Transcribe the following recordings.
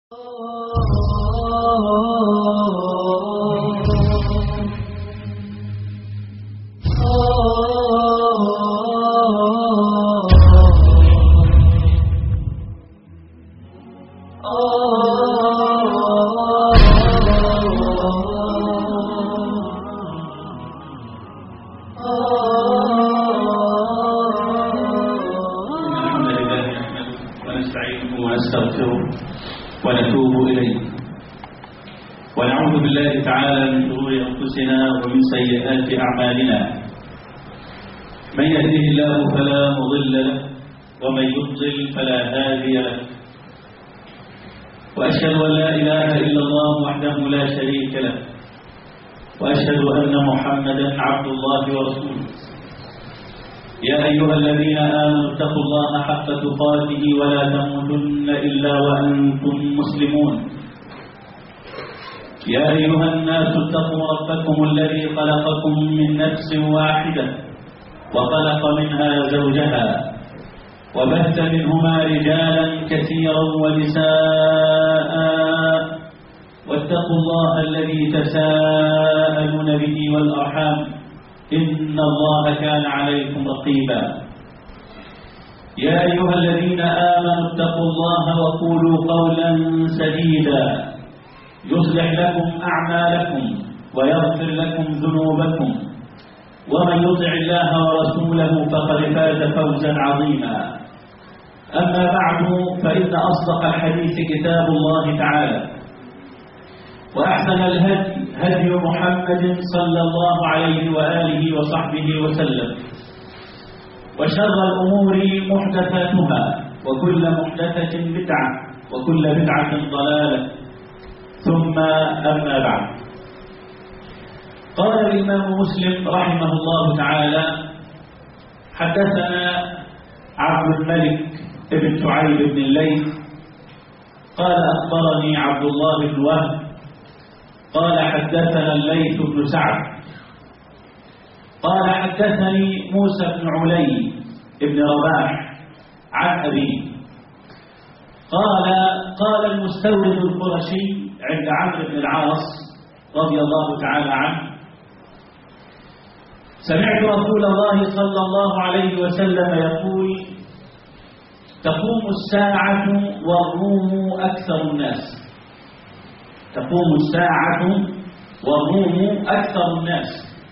ونتوب إليه ونعوذ بالله تعالى من شرور أنفسنا ومن سيئات أعمالنا. من يهده الله فلا مضل له ومن يضلل فلا هادي له، وأشهد أن لا إله إلا الله وحده لا شريك له، وأشهد أن محمدا عبد الله ورسوله. يا أيها الذين آمنوا اتقوا الله حق تقاته ولا تموتن إلا وأنتم مسلمون. يا أيها الناس اتقوا ربكم الذي خلقكم من نفس واحدة وخلق منها زوجها وبث منهما رجالا كثيرا ونساء، واتقوا الله الذي تساءلون به والأرحام إن الله كان عليكم رقيبا. يا أيها الذين آمنوا اتقوا الله وقولوا قولا سديدا يصلح لكم أعمالكم ويغفر لكم ذنوبكم، ومن يطع الله ورسوله فقد فاز فوزا عظيما. أما بعد، فإن أصدق الحديث كتاب الله تعالى، وأحسن الهدي هدي محمد صلى الله عليه وآله وصحبه وسلم، وشر الأمور محدثاتها، وكل محدثة بدعة، وكل بدعة ضلالة، ثم أما بعد. قال الإمام مسلم رحمه الله تعالى: حدثنا عبد الملك بن شعيب بن الليث قال أخبرني عبد الله بن وهب قال حدثنا الليث بن سعد قال حدثني موسى بن علي بن رباح عن أبيه قال المستورد القرشي عند عمرو بن العاص رضي الله تعالى عنه: سمعت رسول الله صلى الله عليه وسلم يقول: تقوم الساعة والروم أكثر الناس. تقوم الساعة والروم أكثر الناس.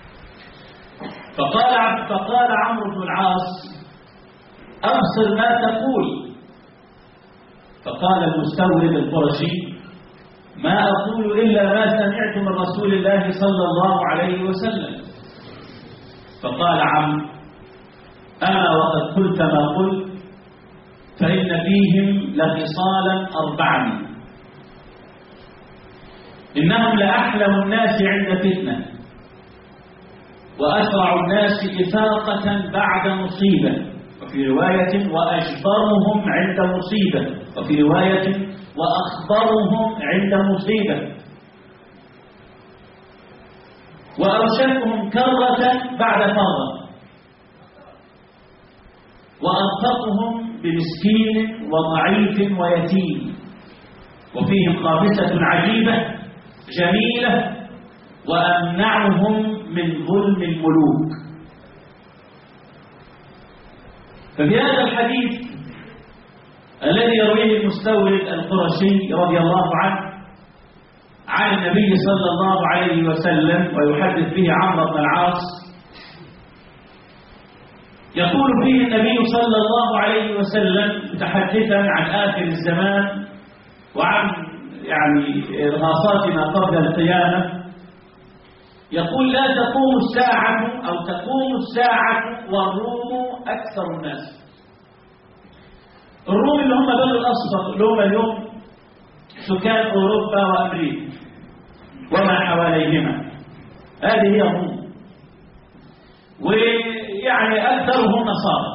فقال عمرو بن العاص: أبصر ما تقول. فقال المستورد القرشي: ما أقول إلا ما سمعت من رسول الله صلى الله عليه وسلم. فقال عمرو: أما وقد قلت ما قلت، فإن فيهم لخصالا 4: إنهم لأحلم الناس عند فتنة، وأسرع الناس إفاقة بعد مصيبة، وفي رواية وأجبرهم عند مصيبة، وفي رواية وأخبرهم عند مصيبة، وأوشكهم كرة بعد فرة، وأنفقهم بمسكين وضعيف ويتيم، وفيهم خافسة عجيبة جميلة، وأمنعهم من ظلم الملوك. ففي هذا الحديث الذي يرويه المستورد القرشي رضي الله عنه عن النبي صلى الله عليه وسلم ويحدث به عمرو بن العاص، يقول فيه النبي صلى الله عليه وسلم متحدثا عن آخر الزمان وعن إرهاصات ما قبل القيامة، يقول: لا تقوم الساعة أو تقوم الساعة والروم أكثر الناس. الروم اللي هم بنو الأصفر، اللي هم اليوم سكان أوروبا وأمريكا وما حواليهما، هذه هي الروم، ويعني أكثرهم نصارى.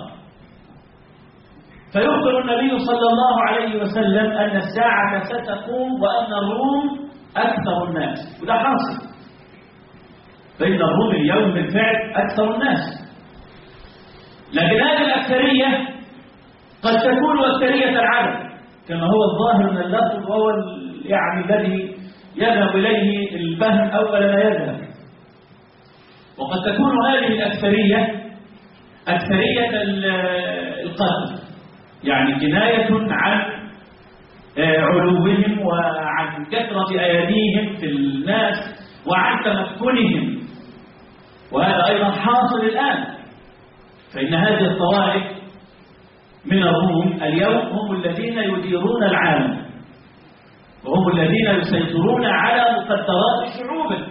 فيخبر النبي صلى الله عليه وسلم أن الساعة ستقوم وأن الروم أكثر الناس، وده حاصل. فإن الروم اليوم بالفعل أكثر الناس، لكن هذه الأكثرية قد تكون أكثرية العدد، كما هو الظاهر من اللفظ، وهو يعني الذي يذهب إليه الفهم أول ما يذهب. وقد تكون هذه الأكثرية أكثرية القتل، يعني كناية عن علوهم وعن كثرة أيديهم في الناس وعن تمكنهم، وهذا أيضا حاصل الآن. فإن هذه الطوائف من الروم اليوم هم الذين يديرون العالم، وهم الذين يسيطرون على مقدرات شعوبه.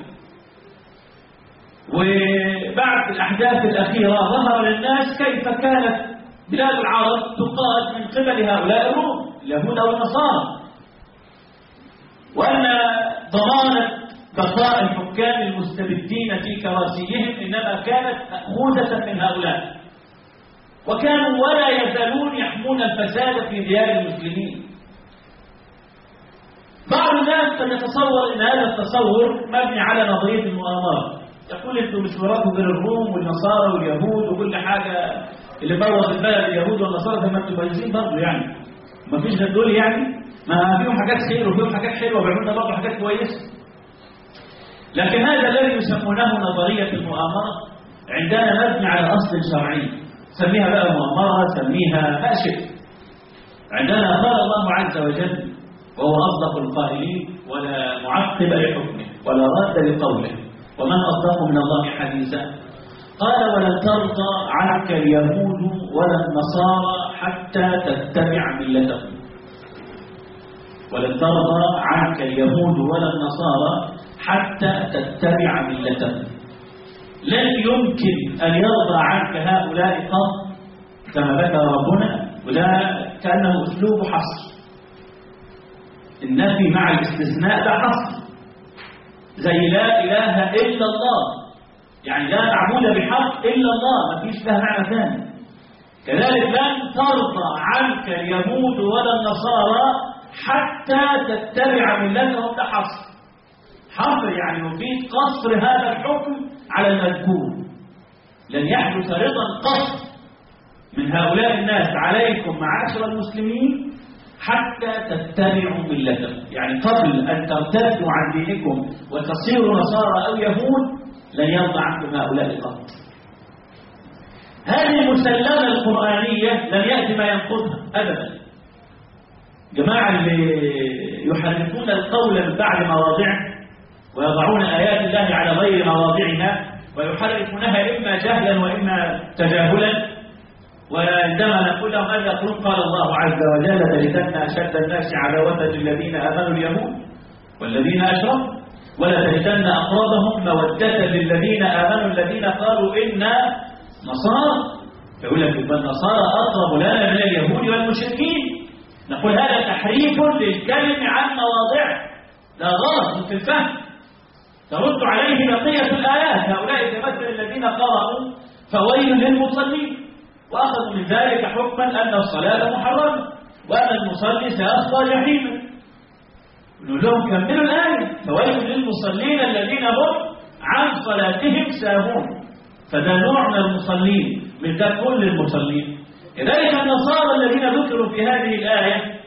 وبعد الأحداث الأخيرة ظهر للناس كيف كانت بلاد العرب تقاد من قبل هؤلاء الروم اليهود والنصارى، وأن ضمانة بقاء الحكام المستبدين في كراسيهم إنما كانت مأخوذة من هؤلاء، وكانوا ولا يزالون يحمون الفساد في ديار المسلمين. بعض الناس قد يتصور ان هذا التصور مبني على نظريه المؤامره، يقول انتم مش وراكم غير الروم والنصارى واليهود وكل حاجه، اللي بوظ البلد اليهود والنصارى زي ما انتم كويسين برضه، يعني ما فيش غير دول، يعني ما فيهم حاجات خير وفيهم حاجات حلوه وبيعملوا برضه حاجات كويسه. لكن هذا الذي يسمونه نظريه المؤامره عندنا مبني على اصل شرعي، سميها بقى مؤامره، سميها ما شئت. عندنا قال الله عز وجل وهو أصدق القائلين ولا معقب لحكمه ولا راد لقوله ومن أصدق من الله حديثا، قال ولن ترضى عنك اليهود ولا النصارى حتى تتبع ملتهم. ولن ترضى عنك اليهود ولا النصارى حتى تتبع ملتهم. لن يمكن أن يرضى عنك هؤلاء قط كما ذكر ربنا، وده كأنه أسلوب حصر. النفي مع الاستثناء ده حصر، زي لا إله إلا الله، يعني لا معبود بحق إلا الله، ما فيش لها معنى ثاني. كذلك لن ترضى عنك اليهود ولا النصارى حتى تتبع ملتهم، ده حصر. حصر يعني يفيد قصر هذا الحكم على المذكور. لن يحدث رضا قصر من هؤلاء الناس عليكم معاشر المسلمين حتى تتبعوا ملتهم، يعني قبل أن ترتدوا عن دينكم وتصيروا نصارى أو يهود لن يرضى عنكم هؤلاء قط. هذه المسلمة القرآنية لم يأتي ما ينقضها أبدا. جماعة اللي يحرفون القول من بعد مواضعه ويضعون آيات الله على غير مواضعها ويحرفونها إما جهلا وإما تجاهلا، وعندما نقول لهم ماذا يقولون؟ قال الله عز وجل لتجدن أشد الناس عداوة للذين آمنوا اليهود والذين أشركوا ولتجدن أقربهم مودة للذين آمنوا الذين قالوا إنا نصارى. يقول لك النصارى أقرب لنا من اليهود والمشركين. نقول هذا تحريف للكلم عن مواضعه، لا غلط في الفهم، ترد عليه بقية الآيات. هؤلاء كمثل الذين قرأوا فويل للمصلين، وأخذوا من ذلك حكما أن الصلاة محرمة وأن المصلي سيصلى جحيما. نقول لهم كملوا الآية فويل للمصلين الذين هم عن صلاتهم ساهون، فده نوع من المصلين من ده كل المصلين. كذلك النصارى الذين ذكروا في هذه الآية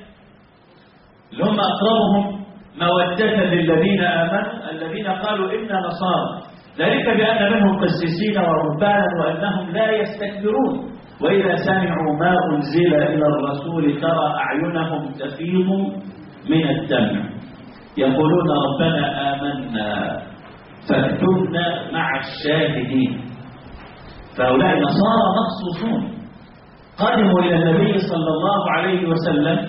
اللي هم أقربهم مودة للذين آمنوا الذين قالوا إنا نصارى، ذلك بأن منهم قسيسين ورهبانا وأنهم لا يستكبرون وإذا سمعوا ما أنزل إلى الرسول ترى أعينهم تفيض من الدمع يقولون ربنا آمنا فاكتبنا مع الشاهدين. فهؤلاء النصارى مخصوصون قدموا إلى النبي صلى الله عليه وسلم،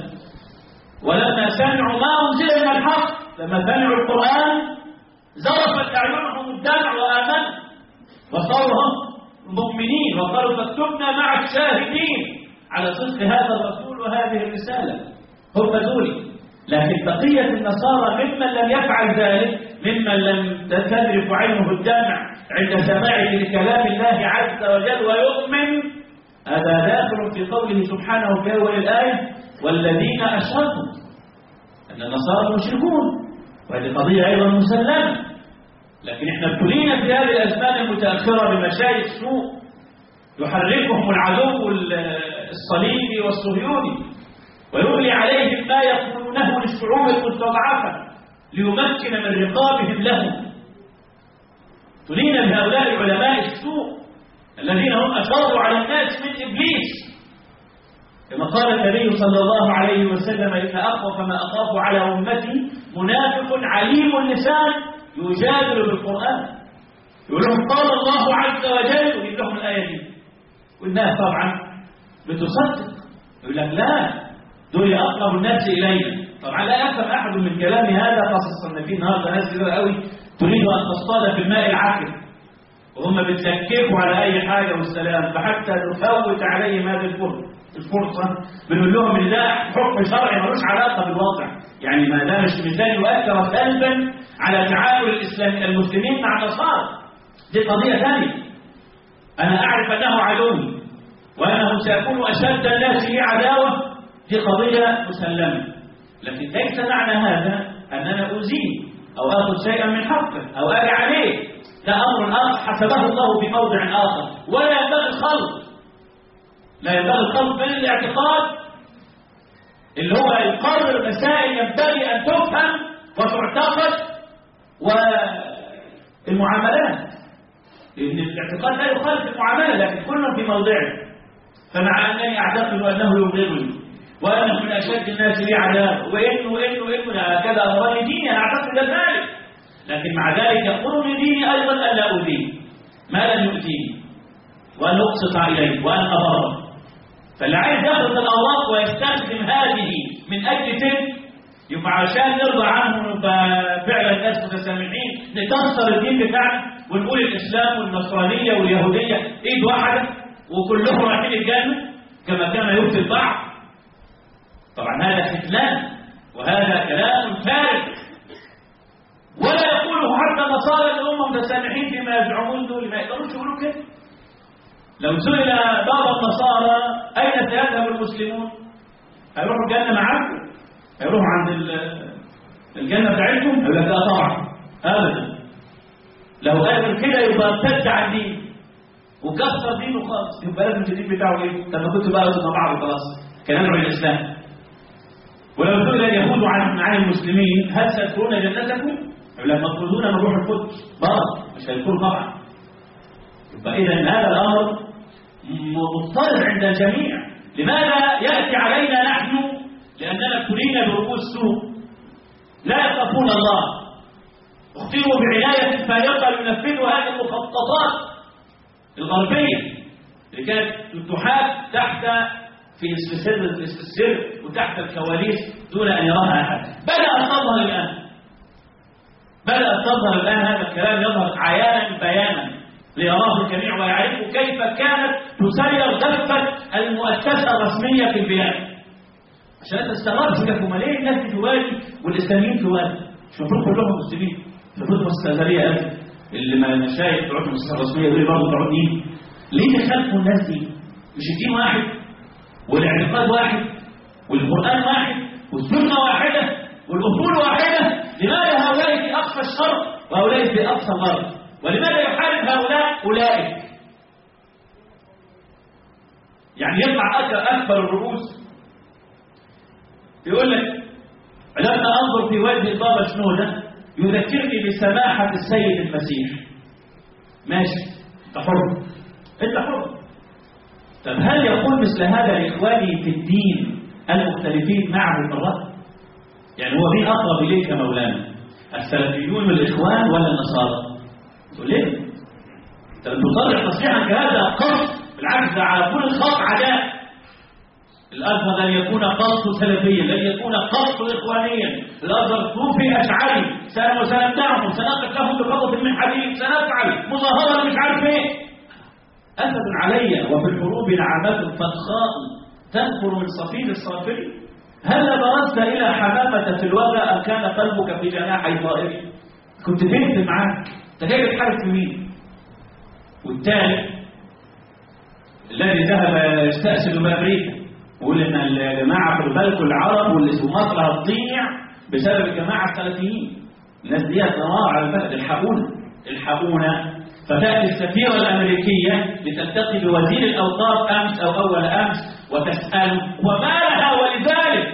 ولما سمعوا ما أنزل من الحق، لما سمعوا القرآن زرفت أعينهم الدمع وآمنوا وصاروا مؤمنين وقالوا فاكتبنا مع الشاهدين على صدق هذا الرسول وهذه الرسالة. هم دول. لكن بقية النصارى ممن لم يفعل ذلك، ممن لم تذرف عينه الدمع عند سماعه لكلام الله عز وجل ويؤمن، هذا داخل في قوله سبحانه في أول الآية والذين أشركوا، أن النصارى مشركون، وهذه قضية أيضا مسلمة. لكن احنا ابتلينا في هذه الأزمان المتأخرة بمشايخ سوء يحركهم العدو الصليبي والصهيوني، ويملي عليهم ما يقولونه للشعوب المستضعفة ليمكن من رقابهم لهم. تلين بهؤلاء علماء السوء الذين هم أشروا على الناس من إبليس، كما قال النبي صلى الله عليه وسلم: إن أخوف ما أخاف على أمتي منافق عليم اللسان يجادل بالقرآن. يقول لهم قال الله عز وجل، ويقول لهم الآية دي، والناس طبعا بتصدق، يقول لك لا، دول أقرب الناس إلينا. طبعا لا يفهم أحد من كلام هذا، خاصة ان في النهارده ناس كتير قوي تريد أن تصطاد في الماء العكر، وهم بيتلككوا على أي حاجة والسلام، فحتى نفوت عليهم هذه الفرصة بنقول لهم ان ده حكم شرعي ملوش علاقة بالواقع، يعني ما ده مش ده يؤثر سلبا على تعامل المسلمين مع النصارى، دي قضية ثانية. أنا أعرف أنه عدوي وأنه سيكون أشد الناس لي عداوة، دي قضية مسلمة، لكن ليس معنى هذا أننا أزيد أو آخذ شيئا من حقه أو أجي عليه، ده أمر آخر حسبه الله في موضع آخر. ولا ينبغي الخلط، لا ينبغي الخلط بين الاعتقاد اللي هو يقرر مسائل ينبغي أن تفهم وتعتقد والمعاملات، لأن الاعتقاد لا يخالف المعاملة، لكن كله في موضعه. فمع أنني أعتقد أنه يبغضني وأنه من أشد الناس لي عذاب وإنه هكذا أمرني ديني، أنا أعتقد ذلك، لكن مع ذلك يقول ديني أيضا أن لا أؤذيه ما لم يؤتيني، وأن أقسط إليه وأن أبره. فاللي عايز ياخذ الأوراق ويستخدم هذه من أجل تلك، يبقى عشان نرضى عنه ففعلا الناس متسامحين نكسر الدين بتاعنا ونقول الإسلام والنصرانية واليهودية إيد واحدة وكلهم رايحين الجنة كما كان يفتي البعض. طبعا هذا فتنان وهذا كلام فارغ، ولا يقوله حتى النصارى اللي هم متسامحين فيما يزعمون دول، ما يقدروش يقولوا كده. لو سئل بعض النصارى أين سيذهب المسلمون؟ هيروحوا الجنة معاكم؟ هيروحوا عند الجنة بتاعتكم؟ يقول لك لا طبعا أبدا. لو قال كده يبقى ارتد عن دين وكسر دينه خالص، يبقى لازم الدين بتاعه ايه؟ لما كنت بقى مع بعض خلاص كلام عن الإسلام. ولو سئل اليهود عن المسلمين هل سيدخلون جنتكم؟ يقول لك مطردون من روح القدس، برضه مش هيدخلوا طبعا. يبقى إذا هذا الأمر مضطرب عند الجميع. لماذا يأتي علينا نحن؟ لأننا كلنا برؤوس سوء لا يخافون الله، اختيروا بعناية فارقة لينفذوا هذه المخططات الغربية اللي كانت تحاك تحت في السر وتحت الكواليس دون أن يراها أحد. بدأت تظهر الآن هذا الكلام يظهر عيانا بيانا ليراه الجميع ويعرفوا كيف كانت تسير دفة المؤسسة الرسمية في البلاد. عشان لا تستغربوا لكم ليه الناس توالي والإسلاميين توالي؟ مش المفروض كلهم مسلمين؟ المفروض المستقبلية اللي ما المشايخ بتوع المؤسسة الرسمية دول برضه بتوع دين. ليه تخالفوا الناس دي؟ مش الدين واحد والاعتقاد واحد والقرآن واحد والسنة واحدة والأصول واحدة، لماذا هؤلاء في أقصى الشرق وهؤلاء في أقصى الغرب؟ ولماذا يحارب هؤلاء أولئك؟ يعني يطلع أكبر الرؤوس يقول لك لما أنظر في وجه البابا شنودة يذكرني بسماحة السيد المسيح. ماشي، أنت حر. طب هل يقول مثل هذا لإخواني في الدين المختلفين معه في الرأي؟ يعني هو مين أقرب إليك يا مولانا؟ السلفيون والإخوان ولا النصارى؟ تقول ليه؟ أنت تطلع تصريحا كهذا قصد، بالعكس ده على كل خط عداء. الأفضل أن يكون قصد سلفيا، لن يكون قصد إخوانيا. الأفضل صوفي أشعري سنمنعهم، سنقف لهم بقبض من حديد، سنفعل مظاهرة مش عارف إيه. أسد علي وفي الحروب نعمات فخاء تنفر من صفيد الصافري. هل برزت إلى حمامة في الوغى أم كان قلبك في جناحي طائر؟ كنت فين معاك؟ أنت جاي بتحارب في مين؟ والثاني الذي ذهب يستأسد بأمريكا ويقول إن الجماعة في البلد العرب واللي في مصر هتضيع بسبب الجماعة السلفيين. الناس دي هتنار على البلد، الحقونا. فتأتي السفيرة الأمريكية لتلتقي بوزير الأوقاف أمس أو أول أمس وتسأل وما لها ولذلك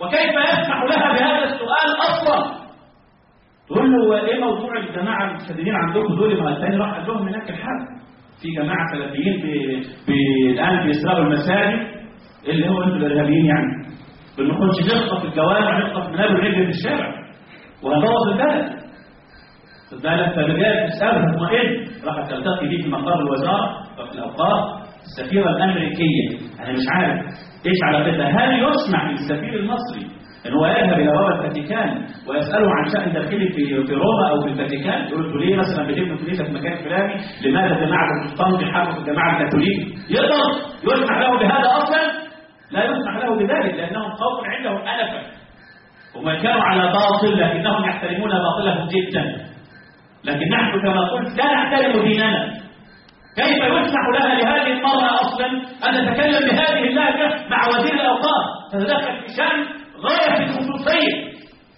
وكيف يسمح لها بهذا السؤال أصلا؟ تقول له ايه موضوع الجماعة المتشددين عندكم دول؟ ما الثاني راح قال لهم هناك الحال في جماعة سلفيين الآن بيسرقوا المساجد، اللي هو انتوا الإرهابيين يعني، بنخش نخطف الجوامع، نخطف منابر الرجل في الشارع وهنبوظ البلد. بالك فبجاء تسأله اطمئن، راح تلتقي بيه في مقر الوزارة وفي الأوقاف السفيرة الأمريكية. أنا مش عارف إيش علاقتها. هل يسمح للسفير المصري أن هو يذهب إلى باب الفاتيكان ويسأله عن شأن داخلي في روما أو في الفاتيكان؟ يقول له ليه مثلا بتبنوا كنيسة في مكان فلاني؟ لماذا جماعة البروتستانت بيحاربوا الجماعة الكاثوليك؟ يسمح له بهذا أصلا؟ لا يسمح له بذلك، لأنهم قوم عندهم أنفة، وما كانوا على باطل لكنهم يحترمون باطلهم جدا. لكن نحن كما قلت لا نحترم ديننا. كيف يسمح لها لهذه المرأة أصلا أن تتكلم بهذه اللهجة مع وزير الأوقاف، تتدخل في شأن غاية في الخصوصية؟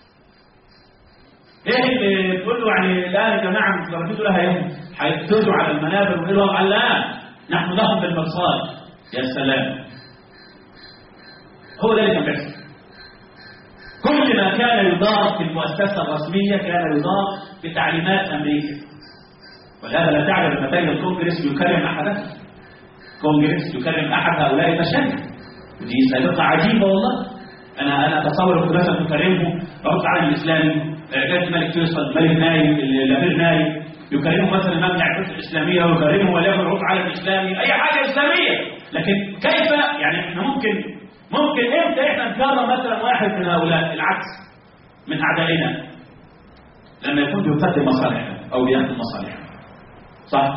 ايه اللي تقول له يعني الآن يا جماعة متفرجوا لها يوم هيبتدوا على المنابر ويقولوا قال لا نحن لهم بالمرصاد. يا سلام، هو ده اللي كان بيحصل. كل ما كان يدار في المؤسسة الرسمية كان يدار بتعليمات أمريكا. ولهذا لا تعلم متى الكونجرس يكرم أحدا. كونجرس يكرم أحد هؤلاء المشايخ، ودي سابقة عجيبة والله. أنا أتصور كنت مثلا تكرمه رئيس العالم الإسلامي، جاءت الملك فيصل، ملك نايم، الأمير نايم، يكرمه مثلا مبنى العبادة الإسلامية، ويكرمه وليكن رئيس العالم الإسلامي، أي حاجة إسلامية. لكن كيف يعني إحنا ممكن امتى احنا نكرم مثلا واحد من هؤلاء العكس من اعدائنا؟ لما يكون بيقدم مصالحنا او بيخدم مصالحنا، صح؟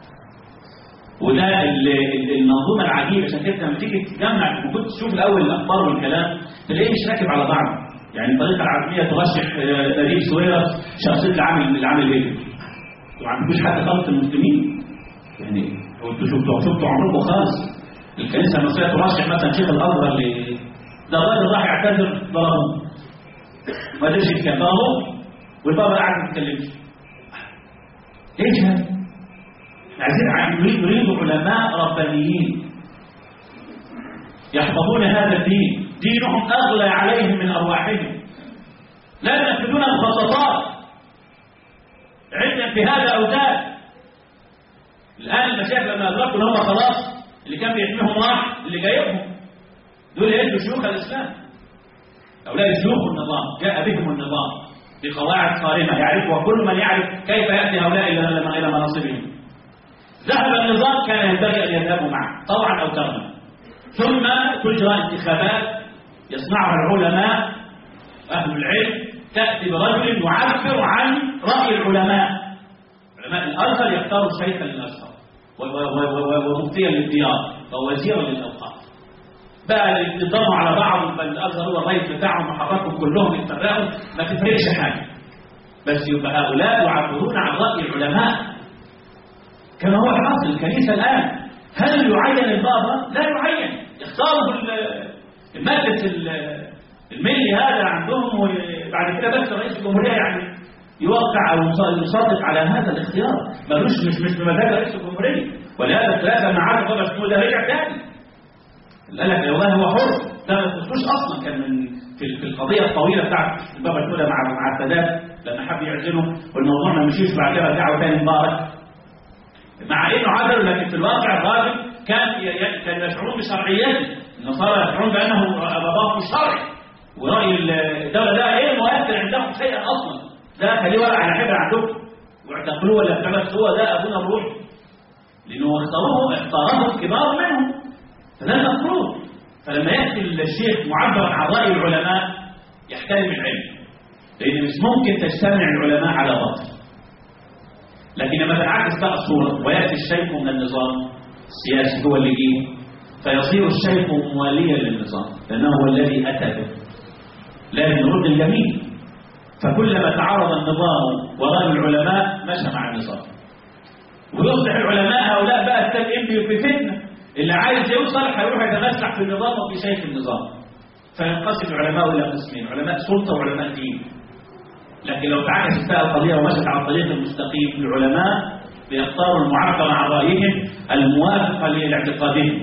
وده المنظومه العجيبه. عشان كده لما تيجي تجمع وكنت تشوف الاول الاخبار والكلام تلاقيه مش راكب على بعض. يعني الطريقه العالميه ترشح نجيب سويرس شخصيه العامل الهجري، وما عندكوش حد خالص المسلمين. يعني انتوا شفتوا عمركم خالص الكنيسة المصرية ترشح مثلا شيخ الأزهر ده الراجل راح يعتذر ضربوه، ما قدرش يتكلم، ضربوه والبابا قاعد ما يتكلمش. ايش هذا؟ عايزين نريد علماء ربانيين يحفظون هذا الدين، دينهم أغلى عليهم من أرواحهم، لا ينفذون الخططات عندنا في هذا أوزان. الآن المشايخ لما أدركوا إن هم خلاص اللي كان بيحميهم راح، اللي جايبهم دول يدوا شيوخ الإسلام. هؤلاء شيوخ النظام، جاء بهم النظام بقواعد صارمة يعرفها كل من يعرف كيف يأتي هؤلاء إلى مناصبهم. ذهب النظام كان ينبغي أن يذهبوا معه طوعا أو كرها، ثم تجرى انتخابات يصنعها العلماء أهل العلم، تأتي برجل يعبر عن رأي العلماء. علماء الأزهر يختاروا شيخا للأزهر ومفتيا للديار ووزيرا للأوقاف. بقى ينضموا على بعض، بل الأزهر هو الرئيس بتاعهم وحركهم كلهم يتفرقوا، ما تفرقش حاجة، بس يبقى هؤلاء يعبرون عن رأي العلماء كما هو حاصل الكنيسة الآن. هل يعين البابا؟ لا يعين، يختاروا المجلس الملي هذا عندهم، وبعد كده بس رئيس الجمهورية يعني يوقع أو يصدق على هذا الاختيار، مش بمزاج رئيس الجمهورية. ولهذا الثلاثة مع عبد الله شنو ده رجع تاني قال لك والله هو حر، ده ما تخصوش اصلا. كان من في القضيه الطويله بتاعت البابا الأولى مع السادات لما حب يعزله والموضوع ما مشيش، بعد كده رجعوا تاني مبارك مع انه عزله، لكن في الواقع الراجل كان يشعرون بشرعيته. النصارى يشعرون بانه باباه شرعي، وراي الدوله ده ايه مؤثر عندهم شيئا اصلا، ده خليه ورق على حبر عندكم واعتقلوه ولا بس هو ده ابونا الروحي، لانه اختاروه كبار منهم، فده المفروض. فلما يأتي الشيخ معبر عن رأي العلماء يحترم العلم، لأن مش ممكن تجتمع العلماء على باطل. لكن لما تنعكس بقى الصورة ويأتي الشيخ من النظام السياسي هو اللي جه، فيصير الشيخ مواليا للنظام لأنه هو الذي أتى به. لازم نرد الجميع، فكلما تعارض النظام ورأي العلماء مشى مع النظام، ويصبح العلماء هؤلاء بقى التابعين في فتنة. اللي عايز يوصل هيروح يتمسح في النظام وفي شيخ النظام، فينقسم العلماء الى قسمين، علماء سلطه وعلماء دين. لكن لو تعكست بقى القضيه ومشت على الطريق المستقيم، العلماء بيختاروا المعبر عن رايهم الموافقه لاعتقادهم،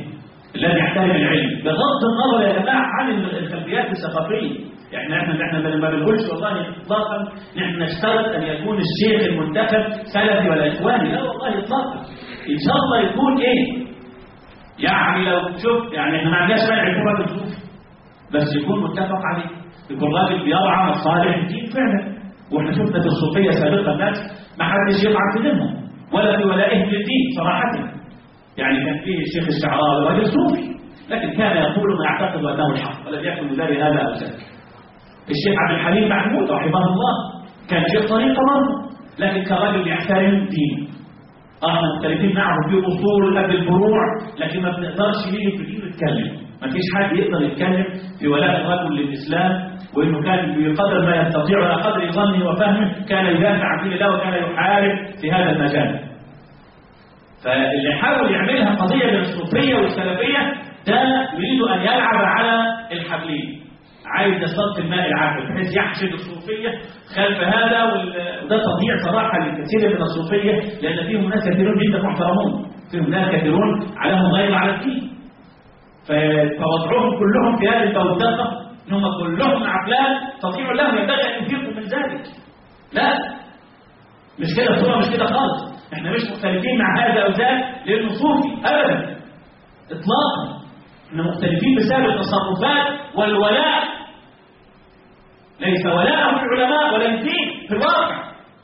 الذي يحترم العلم بغض النظر يا جماعة عن الخلفيات الثقافية. يعني احنا ما بنقولش والله اطلاقا نحن نشترط ان يكون الشيخ المنتخب سلفي ولا اخواني، لا والله اطلاقا. ان شاء الله يكون ايه؟ يعني لو شوف يعني احنا ما عندناش مانع يكون راجل صوفي، بس يكون متفق عليه، يكون راجل بيرعى مصالح الدين فعلا. واحنا شفنا في الصوفيه سابقا الناس ما حدش يطعن في دينهم ولا في ولائهم للدين صراحه. يعني كان فيه الشيخ الشعراوي راجل صوفي، لكن كان يقول ما يعتقد انه الحق ولم يكن ذلك هذا او ذاك. الشيخ عبد الحليم محمود رحمه الله كان شيخ طريقه برضه، لكن كرجل يحترم الدين. احنا مختلفين معه في اصول قبل الفروع، لكن ما بنقدرش نيجي في الدين نتكلم. ما فيش حد يقدر يتكلم في ولاء الرجل للاسلام، وانه كان بقدر ما يستطيع وعلى قدر ظنه وفهمه كان يدافع عن دين الله وكان يحارب في هذا المجال. فاللي حاول يعملها قضيه بين الصوفيه والسلفيه ده يريد ان يلعب على الحبلين، عايز يصطاد الماء العذب بحيث يحشد الصوفيه خلف هذا. وده تضييع صراحه لكثير من الصوفيه، لان فيهم ناس كثيرون جدا محترمون، فيهم ناس كثيرون عليهم غير على الدين. فوضعهم كلهم في هذه التوثقه انهم كلهم عقلان تطيع لهم، ينبغي ان يفيقوا من ذلك. لا مش كده الصوره، مش كده خالص. احنا مش مختلفين مع هذا او ذاك لانه صوفي ابدا اطلاقا. احنا مختلفين بسبب التصرفات والولاء، ليس ولاء في العلماء ولا الدين في الواقع،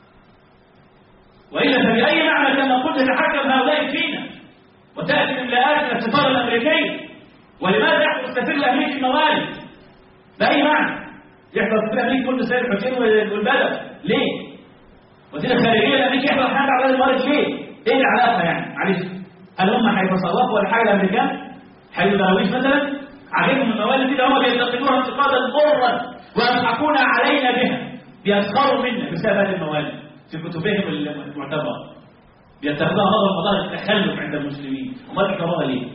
والا فباي معنى كما قلت يتحكم هؤلاء فينا وتاتي الاملاءات من السفاره الامريكيه. ولماذا يحفظ السفير الامريكي الموالد؟ باي معنى يحفظ السفير الامريكي كل سيد الحسين والبلد؟ ليه؟ وزير الخارجيه الامريكي يحفظ حاجه على الموالد ليه؟ ايه العلاقه يعني؟ معلش، هل هم هيتصرفوا ولا حاجه الامريكان؟ حيث دراويش مثلا عليهم الموالد دي هم بينتقدوها انتقادا ضرا ويضحكون علينا بها، بيسخروا منا بسبب هذه الموالد في كتبهم المعتبره، بيتخذوها غضب مظاهر التخلف عند المسلمين. وما بيكرهوها ليه؟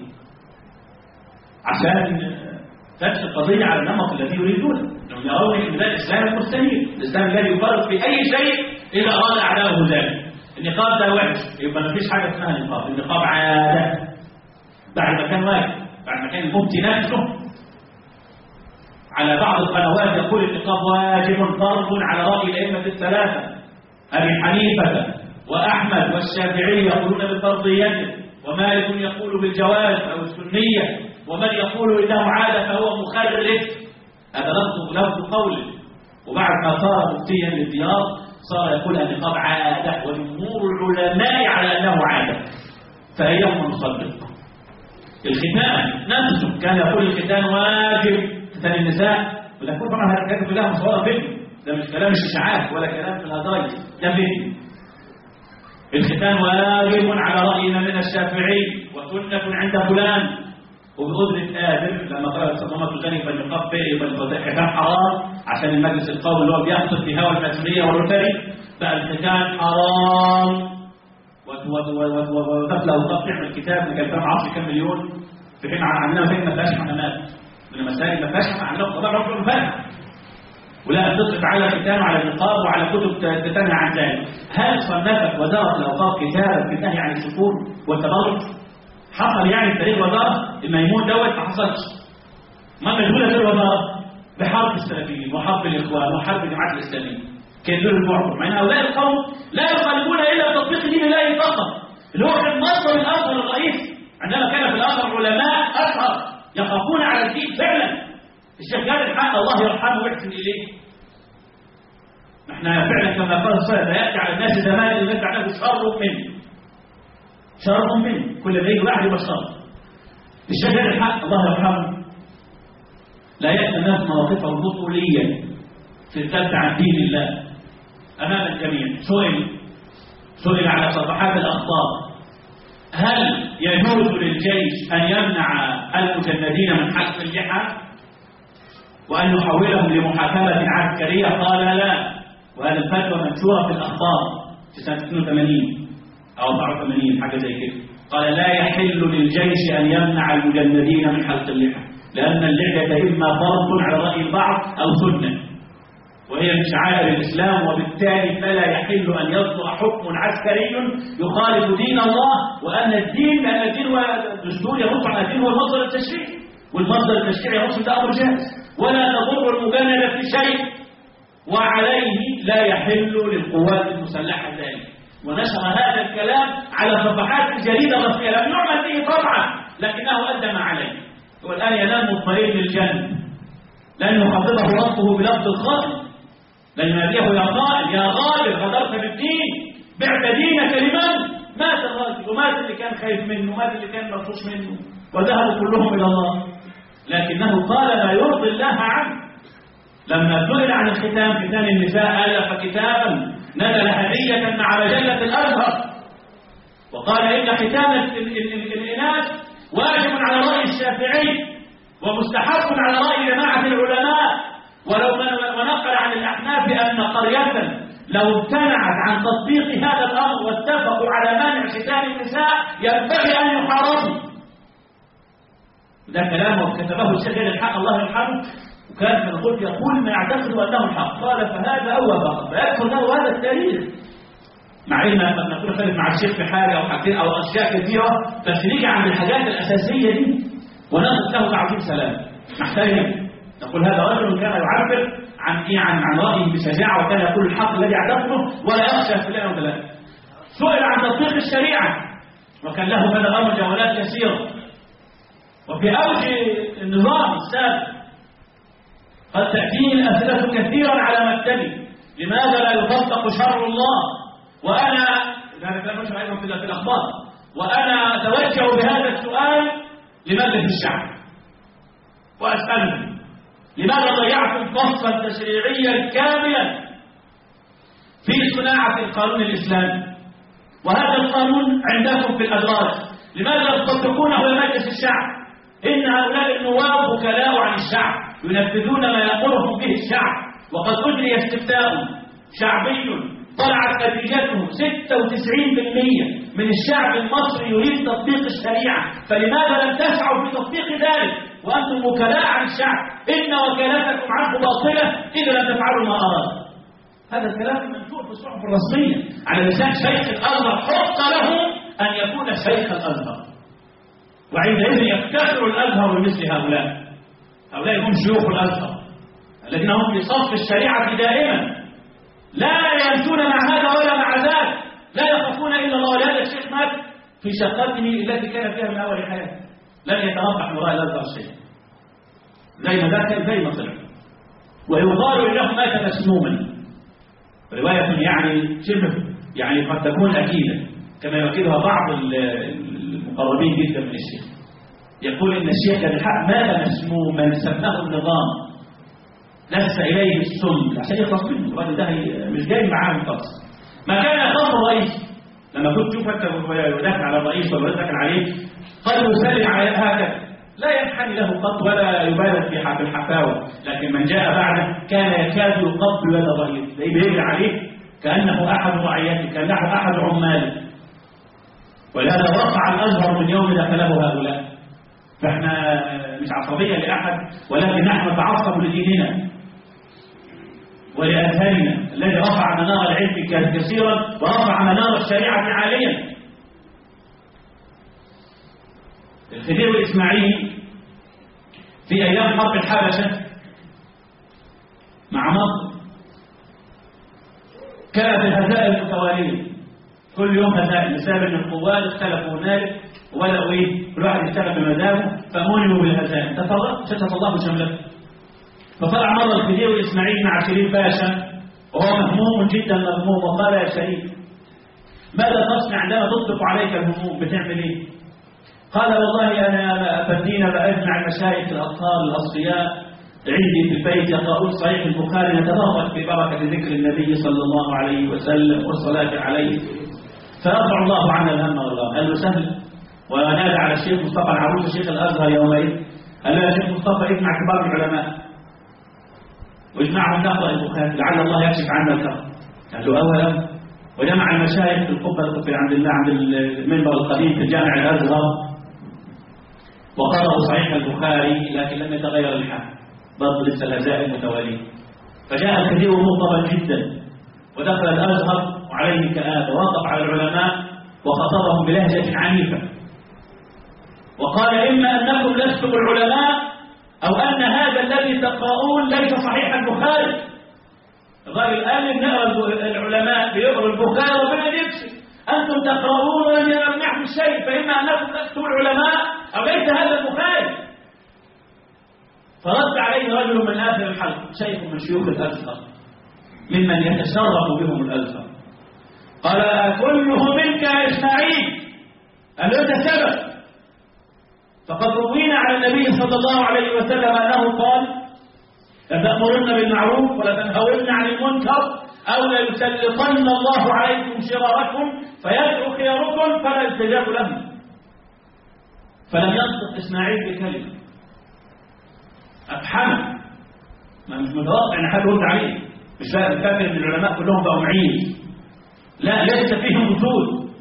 عشان تمشي القضيه على النمط الذي يريدونه، انهم يرون ان ده الاسلام المستنير، الاسلام الذي يفرق في اي شيء اذا اراد اعداؤه ذلك. النقاب ده وحش، يبقى ما فيش حاجه اسمها نقاب، النقاب عاده بعد ما كان واجب، بعد ما كان المفتي نفسه على بعض القنوات يقول النقاب واجب فرض على رأي الأئمة الثلاثة أبي حنيفة وأحمد والشافعي يقولون بالفرضية، ومالك يقول بالجواز أو السنية، ومن يقول إنه عادة فهو مخرف. هذا لفظ قوله. وبعد ما صار مفتيا للديار صار يقول النقاب عادة، وجمهور العلماء على أنه عادة، فأيهم مصدق. الختان نفسه كان يقول الختان واجب، ختان النساء، وده كل طبعا هذا كلها مصوره فيديو، ده مش كلام الشيعات ولا كلام في الهدايا، ده فيديو. الختان واجب على رأينا من الشافعي وسنة عند فلان، وبأذن آدم لما قالت ماما تزني فالنقاب يبقى الختان حرام عشان المجلس القومي اللي هو بيحصل في هوى الماسونية والروتري، بقى الختان حرام. وتفلى وطب تعمل كتاب اللي كان فيها 10 كام مليون، في حين عندنا مساجد ما فيهاش حمامات، من المساجد ما فيهاش عندنا طبعا رجل فاهم، ولا تصرف على الختان وعلى النقاب وعلى كتب تتنهى عن ذلك. هل صنفت وزاره الاوقاف كتابا في النهي عن السفور والتبرج؟ حصل يعني في تاريخ وزاره الميمون دوت؟ ما حصلش. ما مشغوله في الوزاره بحرب السلفيين وحرب الاخوان وحرب الجماعات الاسلاميه، كان دول المعظم، مع ان هؤلاء القوم لا يطالبون الا بتطبيق دين الله فقط، اللي هو كان مصدر الازهر الرئيسي. عندما كان في الازهر علماء ازهر يخافون على الدين فعلا. الشيخ جاد الحق الله يرحمه ويحسن اليه. احنا فعلا كما قال الصلاه لا ياتي على الناس زمان الا ياتي على شر منه، شر منه، كل ما يجي واحد يبقى شر. الشيخ جاد الحق الله يرحمه لا ياتي الناس مواقفه البطوليه في الدفع عن دين الله امام الجميع. سئل على صفحات الاخبار هل يجوز للجيش ان يمنع المجندين من حلق اللحى وان يحولهم لمحاكمه عسكريه؟ قال لا، وهذا الفتوى منشوره في الاخبار في سنه 82 او 84 حاجه زي كده. قال لا يحل للجيش ان يمنع المجندين من حلق اللحى، لان اللحيه اما فرض على راي البعض او سنه، وهي من شعائر الإسلام، وبالتالي فلا يحل أن يصدر حكم عسكري يخالف دين الله، لأن الدين والدستور ينص على الدين هو المصدر التشريعي، والمصدر التشريعي ينص ده أمر جاهز ولا تضر المجندة في شيء، وعليه لا يحل للقوات المسلحة ذلك. ونشر هذا الكلام على صفحات الجريدة الرسمية، لم يعمل به طبعا لكنه أدى ما عليه، والآن ينام مطمئن للجنة، لن يخاطبه ربه بلفظ الخاطب، لن يناديه يا قائل يا غادر غدرت بالدين، بعت دينك لمن؟ مات الراجل، ومات اللي كان خايف منه، مات اللي كان مرفوش منه، وذهبوا كلهم إلى الله. لكنه قال ما يرضي الله عنه. لما سئل عن الختام ختان النساء ألف كتابا نزل هدية مع مجلة الأزهر، وقال إن ختان الإناث واجب على رأي الشافعي ومستحب على رأي جماعة العلماء، ونقل عن الأحناف أن قرية لو امتنعت عن تطبيق هذا الأمر واتفقوا على منع ختان النساء ينبغي أن يحاربوا. ده كلامه كتبه الشيخ الحق الله يرحمه، وكان من قلت يقول ما يعتقد أنه الحق، قال فهذا أول فقط فيدخل له هذا التاريخ، مع إن لما نكون نختلف مع الشيخ في حاجة أو حاجتين أو أشياء كثيرة، بس نيجي عند الحاجات الأساسية دي وناخذ له تعظيم سلام نحترم، نقول هذا رجل كان يعبر عن رأيه بشجاعة، وكان يقول الحق الذي يعتقده ولا يخشى فلان وفلان. سئل عن تطبيق الشريعة وكان له هذا الأمر جولات كثيرة، وفي أوج النظام السابق قد تأتيني الأسئلة كثيرا على مكتبي لماذا لا يطبق شرع الله، وأنا ذلك لا نشر أيضا في الأخبار، وأنا أتوجه بهذا السؤال لمجلس الشعب وأسأله لماذا ضيعتم فصلا تشريعيا كاملا في صناعة القانون الإسلامي، وهذا القانون عندكم في الأدراج لماذا تطبقونه لمجلس الشعب؟ إن هؤلاء النواب وكلاء عن الشعب ينفذون ما يأمرهم به الشعب، وقد أجري استفتاء شعبي طلعت نتيجته 96% من الشعب المصري يريد تطبيق الشريعة، فلماذا لم تسعوا في تطبيق ذلك وأنتم وكلاء عن الشعب؟ إن وكالتكم عنه باطلة إذا لم تفعلوا ما أراد. هذا الكلام منشور في الصحف الرسمية على لسان شيخ الأزهر، حق له أن يكون شيخ الأزهر، وعندئذ يفتخر الأزهر بمثل هؤلاء. هؤلاء هم شيوخ الأزهر الذين هم في صف الشريعة دائما، لا يمشون مع هذا ولا مع ذاك، لا يخافون إلا الله. ولهذا الشيخ مات في شقته التي كان فيها من أول حياته، لن يتربح من وراء الأزهر شيء، زي ما ذاك زي ما طلع. ويقال إنه مات مسموما، رواية يعني قد تكون أكيدة كما يؤكدها بعض المقربين جدا من الشيخ، يقول إن الشيخ الحق مات مسموما سماه النظام، نفس إليه السم عشان يخلص منه، الراجل ده مش جاي معاه خالص. ما كان يخاف الرئيس، لما كنت تشوف انت ودافع على الرئيس ولا دافع عليه قد يسلم على هكذا، لا ينحني له قط ولا يبالغ في الحفاوة، لكن من جاء بعده كان يكاد يقبل يد الرئيس، بيجري عليه كأنه أحد رعيته، كأنه أحد عماله. ولهذا وقع الأزهر من يوم دخله هؤلاء. فاحنا مش عصبية لأحد، ولكن نحن نتعصب لديننا ولأذهاننا الذي رفع منار العلم كثيرا ورفع منار الشريعة عاليا. الخديوي الإسماعيلي في أيام حرب الحبشة مع مصر كانت الهزائم متوالية، كل يوم هزائم بسبب ان القوات اختلفوا هنالك ولقوا كل واحد يشتغل بمزاجه فمنعوا بالهزائم، شتت الله شملته. فطلع مرة الخديوي الإسماعيلي مع شريف باشا وهو مهموم جدا مغموم، وقال يا شريف ماذا تصنع عندما تطلق عليك الهموم؟ بتعمل ايه؟ قال والله انا افدينا باجمع المشايخ الاطهار الاصفياء عندي في البيت يقرؤون صحيح البخاري، نتبارك ببركه ذكر النبي صلى الله عليه وسلم والصلاه عليه فيرفع الله عنا الهم والله. قال له سهل. ونادى على الشيخ مصطفى العروس شيخ الازهر يومئذ، قال له يا شيخ مصطفى اجمع كبار العلماء واجمعهم نقرا البخاري لعل الله يكشف عنا الكرب. قال له اولا، وجمع المشايخ في القبه القبه عند المنبر القديم في جامع الازهر وقرأوا صحيح البخاري، لكن لم يتغير الحال، برضه لسه الهزائم متواليه. فجاء الكثير مغضبا جدا ودخل الأزهر وعليه كآبة، وقف على العلماء وخطبهم بلهجة عنيفة وقال: إما أنكم لستم العلماء أو أن هذا الذي تقرؤون ليس صحيح البخاري. الراجل قال: إن العلماء بيقروا البخاري وبين يمشي، أنتم تقرؤون ولم يمنعكم شيء، فإما أنكم لستم العلماء أو ليس هذا البخاري. فرد عليه رجل من آخر الحلق، شيخ من شيوخ الأزهر ممن يتشرف بهم الأزهر، قال: كله منك يا إسماعيل، قال له: أنت السبب. فقد روينا على النبي صلى الله عليه وسلم أنه قال: لتأمرن بالمعروف ولتنهون عن المنكر أو ليسلطن الله عليكم شراركم فيدعو خياركم فلا يستجاب لهم. فلم ينطق إسماعيل بكلمة، أفحمه، ما مش متوقع أن حد يرد عليه، مش فاكر أن العلماء كلهم بقوا معين، لا، ليس فيهم وجود.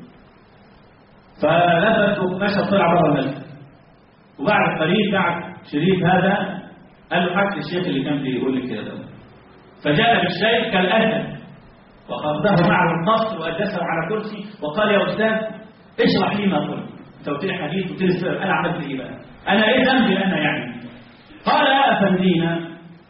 فلفت ومشى طلع بره المسجد، وبعد قليل بعد شريف هذا قال له: حكي الشيخ اللي كان بيقول لك كده. فجاء بالشيخ كالأهل وقبضه معه النصر وأجلسه على كرسي وقال: يا أستاذ اشرح لي ما قلت، أنت قلت لي حديث قلت لي أنا عملت إيه بقى؟ أنا إيه ذنبي أنا يعني؟ قال: يا أفندينا،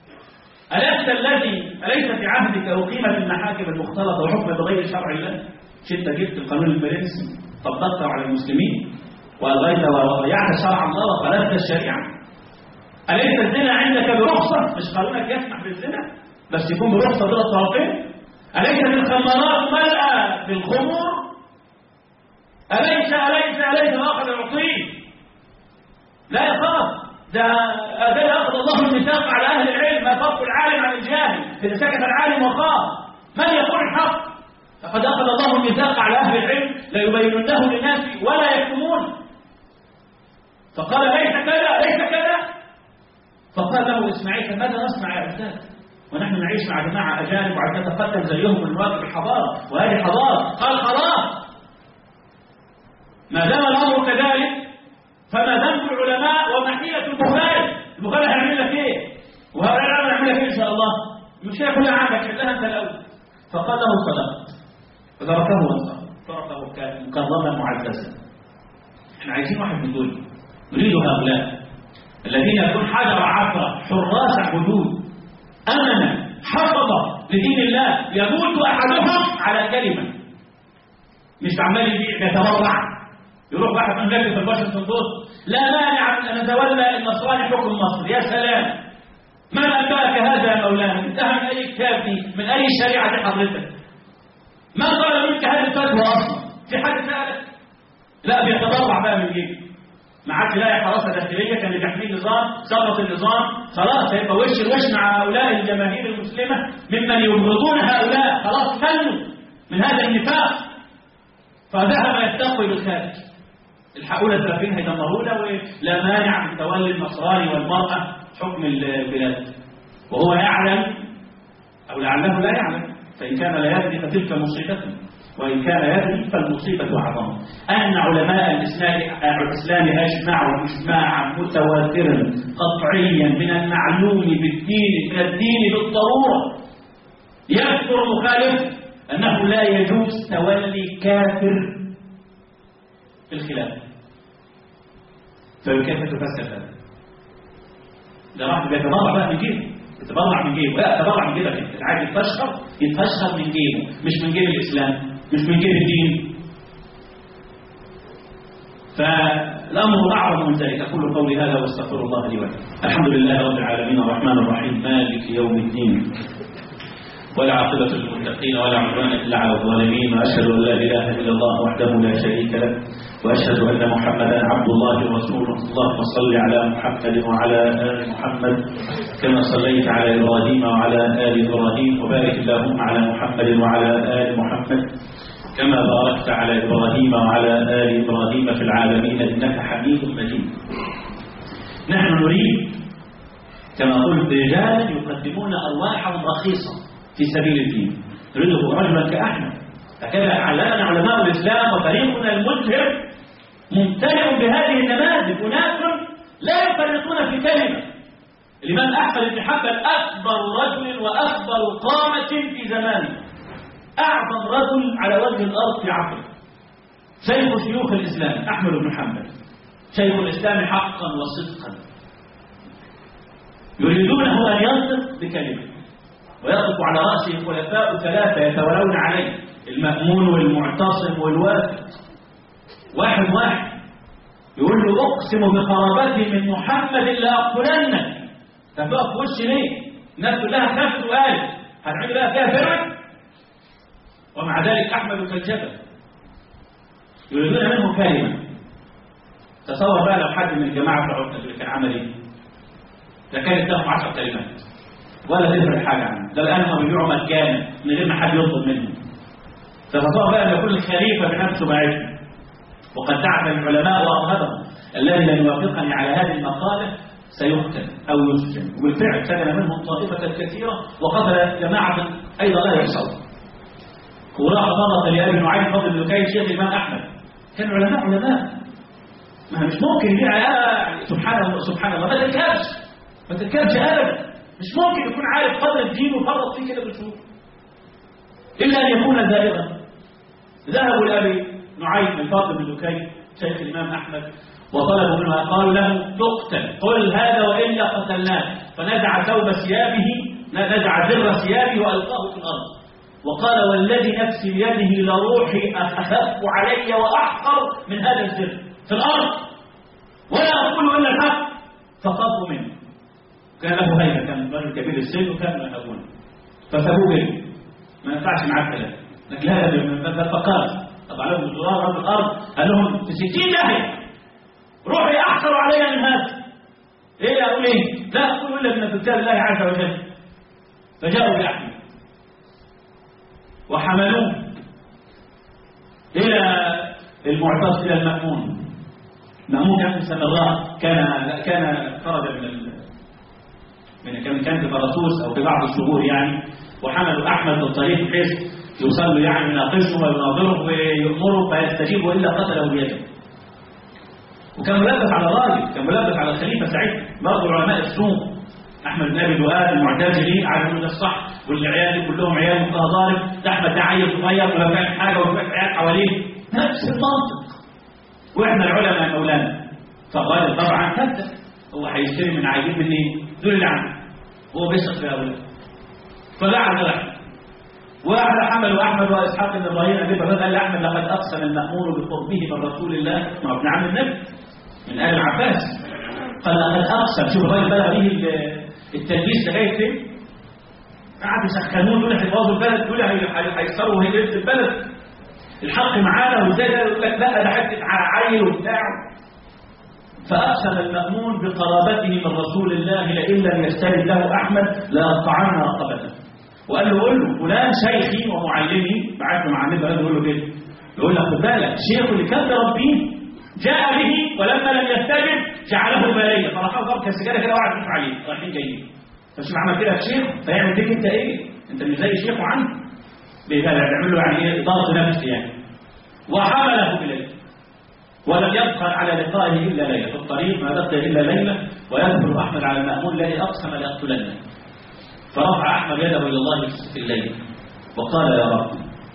أليس في عهدك أقيمت المحاكم المختلطة وحكم بغير شرع الله؟ شئت جبت القانون الفرنسي طبقته على المسلمين وألغيت وضيعت شرع الله وخالفت الشريعة. أليس الزنا عندك برخصة؟ مش قانونك يسمح بالزنا بس يكون برخصة دول الطرفين؟ أليس الخمارات ملأى بالخمور؟ أليس أخذ العقيل؟ لا يخاف، ده أخذ الله الميثاق على أهل العلم، ما فرق العالم عن الجاهل، إذا سكت العالم وخاف من يقول الحق. فقد أخذ الله الميثاق على أهل العلم ليبيننه للناس ولا يكتمون. فقال: ليس كذا. فقال له إسماعيل: ماذا نصنع يا أستاذ؟ ونحن نعيش مع جماعة أجانب وعلى نتقدم زيهم من واجب الحضارة، وهذه حضارة. قال: خلاص، ما دام الأمر كذلك فما ذنب العلماء ومحية البخاري؟ البخاري هيعمل لك إيه؟ وهؤلاء هيعمل لك إيه إن شاء الله؟ مش هي كلها عندك، حلها أنت الأول. فقال له: صدقت. فتركه وانصرف، تركه مكرما معززا. احنا عايزين واحد من دول، نريد هؤلاء الذين يكون حجر عثرة، حراس حدود، أمنا حفظ لدين الله، يموت أحدهم على كلمة، مش عمال يتورع. يروح واحد من مملكة الواشنطن بوست: لا مانع من أن نتولى النصراني حكم مصر. يا سلام، من أنبأك هذا يا مولانا؟ انتهى من أي كتاب دي؟ من أي شريعة دي حضرتك؟ ما قال منك هذه الفتوى أصلا؟ في حد سألك؟ لا، بيتبرع بقى من جيبه، ما عادش لاقي حراسة داخلية كان بيحمي النظام، سقط النظام، خلاص هيبقى وش الوش مع هؤلاء الجماهير المسلمة ممن يبغضون هؤلاء، خلاص فلوا من هذا النفاق. فذهب يستقوي بالخارج، الحقونا الزرافين هيدمرونا، ولا مانع من تولي النصراني والمرأة حكم البلاد، وهو يعلم أو لعله لا يعلم، فإن كان لا يدري فتلك مصيبته، وإن كان يدري فالمصيبة أعظم. أن علماء الإسلام أجمعوا إجماعا متواترا قطعيا من المعلوم بالدين، من الدين بالضرورة، يذكر مخالف أنه لا يجوز تولي كافر في الخلافة. فكيف تفسر هذا؟ ده راح بيتبرع بقى من جيبه، يتبرع من جيبه، لا يتبرع من جيبه، العادي يتفشخر من جيبه، مش من جيب الإسلام، مش من جيب الدين. فالأمر أعظم من ذلك. أقول قولي هذا واستغفر الله لي ولكم. الحمد لله رب العالمين الرحمن الرحيم مالك يوم الدين، ولا عاقبة للمتقين ولا عدوان إلا على الظالمين، وأشهد أن لا إله إلا الله وحده لا شريك له، وأشهد أن محمدا عبد الله ورسوله. اللهم صل على محمد وعلى آل محمد كما صليت على إبراهيم وعلى آل إبراهيم، وبارك اللهم على محمد وعلى آل محمد كما باركت على إبراهيم وعلى آل إبراهيم في العالمين إنك حميد مجيد. نحن نريد كما قلت رجالا يقدمون أرواحهم رخيصة في سبيل الدين، نريده رجلا كأحمد. هكذا علمنا علماء الإسلام، وطريقنا الملهم ممتلئ بهذه النماذج. أناس لا يفرطون في كلمة، الإمام أحمد بن حنبل أكبر رجل وأكبر قامة في زمانه، أعظم رجل على وجه الأرض في عصره، شيخ شيوخ الإسلام أحمد بن حنبل، شيخ الإسلام حقا وصدقا. يريدونه أن ينطق بكلمة ويقف على رأسه خلفاء ثلاثة يتولون عليه، المأمون والمعتصم والوافد، واحد واحد يقول له أقسم بقرابتي من محمد لأقتلنك. تبقى في وش ليه؟ الناس كلها خافت وقالت هتعمل بقى فيها فرق. ومع ذلك أحمد كالجبل يريدون منه كلمة. تصور بقى لو حد من الجماعة في العقد اللي كان عمل ايه؟ ده كانت لهم 10 كلمات ولا تفرق حاجة عنه، ده الآن هم بيبيعوا مجانا من غير ما حد يطلب منه. فتصور بقى ان يكون الخليفة بنفسه بعيد وقد دعت العلماء وأرهبهم الذي لم يوافقني على هذه المقالة سيقتل أو يسجن، وبالفعل سجن منهم طائفة كثيرة وقتل جماعة أيضا لا يحصل. وراح مرة لأبي نعيم فضل بن دكين شيخ الإمام أحمد، كان علماء ما مش ممكن يبيع سبحان الله سبحان الله، ما تركبش أبدا، مش ممكن يكون عارف قدر الدين وفرط فيه كده بالشهور إلا أن يكون زائغا. ذهبوا لأبي نعيم الفضل بن دكين شيخ الإمام أحمد وطلبوا منه، قالوا له تقتل، قل هذا وإلا قتلناه. فنزع ثوب ثيابه، نزع زر ثيابه وألقاه في الأرض وقال والذي نفسي بيده لروحي أخف علي وأحقر من هذا الزر في الأرض ولا أقول إلا الحق. فخافوا منه، كان له هيبة، كان رجل كبير السن وكان يهابونه فسابوه به، ما ينفعش معاه كلام. لكن هذا فقال طبعا لهم الزرار رب الأرض قال لهم في 60 داهية روحي أحقر علي من هذا. إيه أقول إيه؟ لا أقول إلا من كتاب الله عز وجل. فجاءوا بأحمد وحملوه إلى المعتصم إلى المأمون. المأمون كان في سمراء، كان خرج كان في فرطوس أو في بعض الشهور يعني، وحملوا أحمد بالطريق بحيث يوصل له يعني يناقشه ويناظره ويأمره فيستجيب وإلا قتله بيده. وكان ملبس على راجل، كان ملبس على الخليفة ساعتها برضه علماء السوق أحمد بن أبي دؤاد المعتزلي عارفين ده الصح، والعيال كلهم عيال متضارب، ده أحمد ده عيل صغير ولا فاهم حاجة وشوية عيال حواليه، نفس المنطق. وإحنا العلماء يا مولانا فقال طبعا كذا، هو هيشتري من عيل منين؟ دول اللي عنده، هو بيثق في هؤلاء. فلعن واحد حملوا أحمد وإسحاق بن إبراهيم أبي بكر قال لأحمد لقد أقسم المأمون بقربه من رسول الله، ما ابن عم النبي من آل العباس، قال لقد أقسم. شوف الراجل بقى به التلبيس لغاية فين؟ قعدوا يسخنون دول هيبوظوا البلد، دول هيكسروا وهيبوظوا البلد، الحق معانا وازاي ده يقول لك لا ده حته عيل وبتاع. فأقسم المأمون بقرابته من رسول الله لئن لم يستجب له أحمد لأقطعن رقبته. وقال له قول له فلان شيخي ومعلمي، بعت له معلمه قال له قول له كده، يقول لك خد بالك شيخه اللي كان ربيه جاء به ولما لم يستجب جعله باليه، فراح ضرب كالسجاده كده وقعد يشوف عليه رايحين جايين. فشوف عمل كده الشيخ فيعمل فيك انت ايه؟ انت مش زي شيخه عنه، بيعمل له يعني ايه؟ ضغط نفسي يعني. وحمله اليه ولم يبقى على لقائه الا ليله، في الطريق ما بقي الا ليله ويدخل احمد على المأمون الذي اقسم لاقتلنه. فرفع احمد يده الى الله في الليل وقال يا رب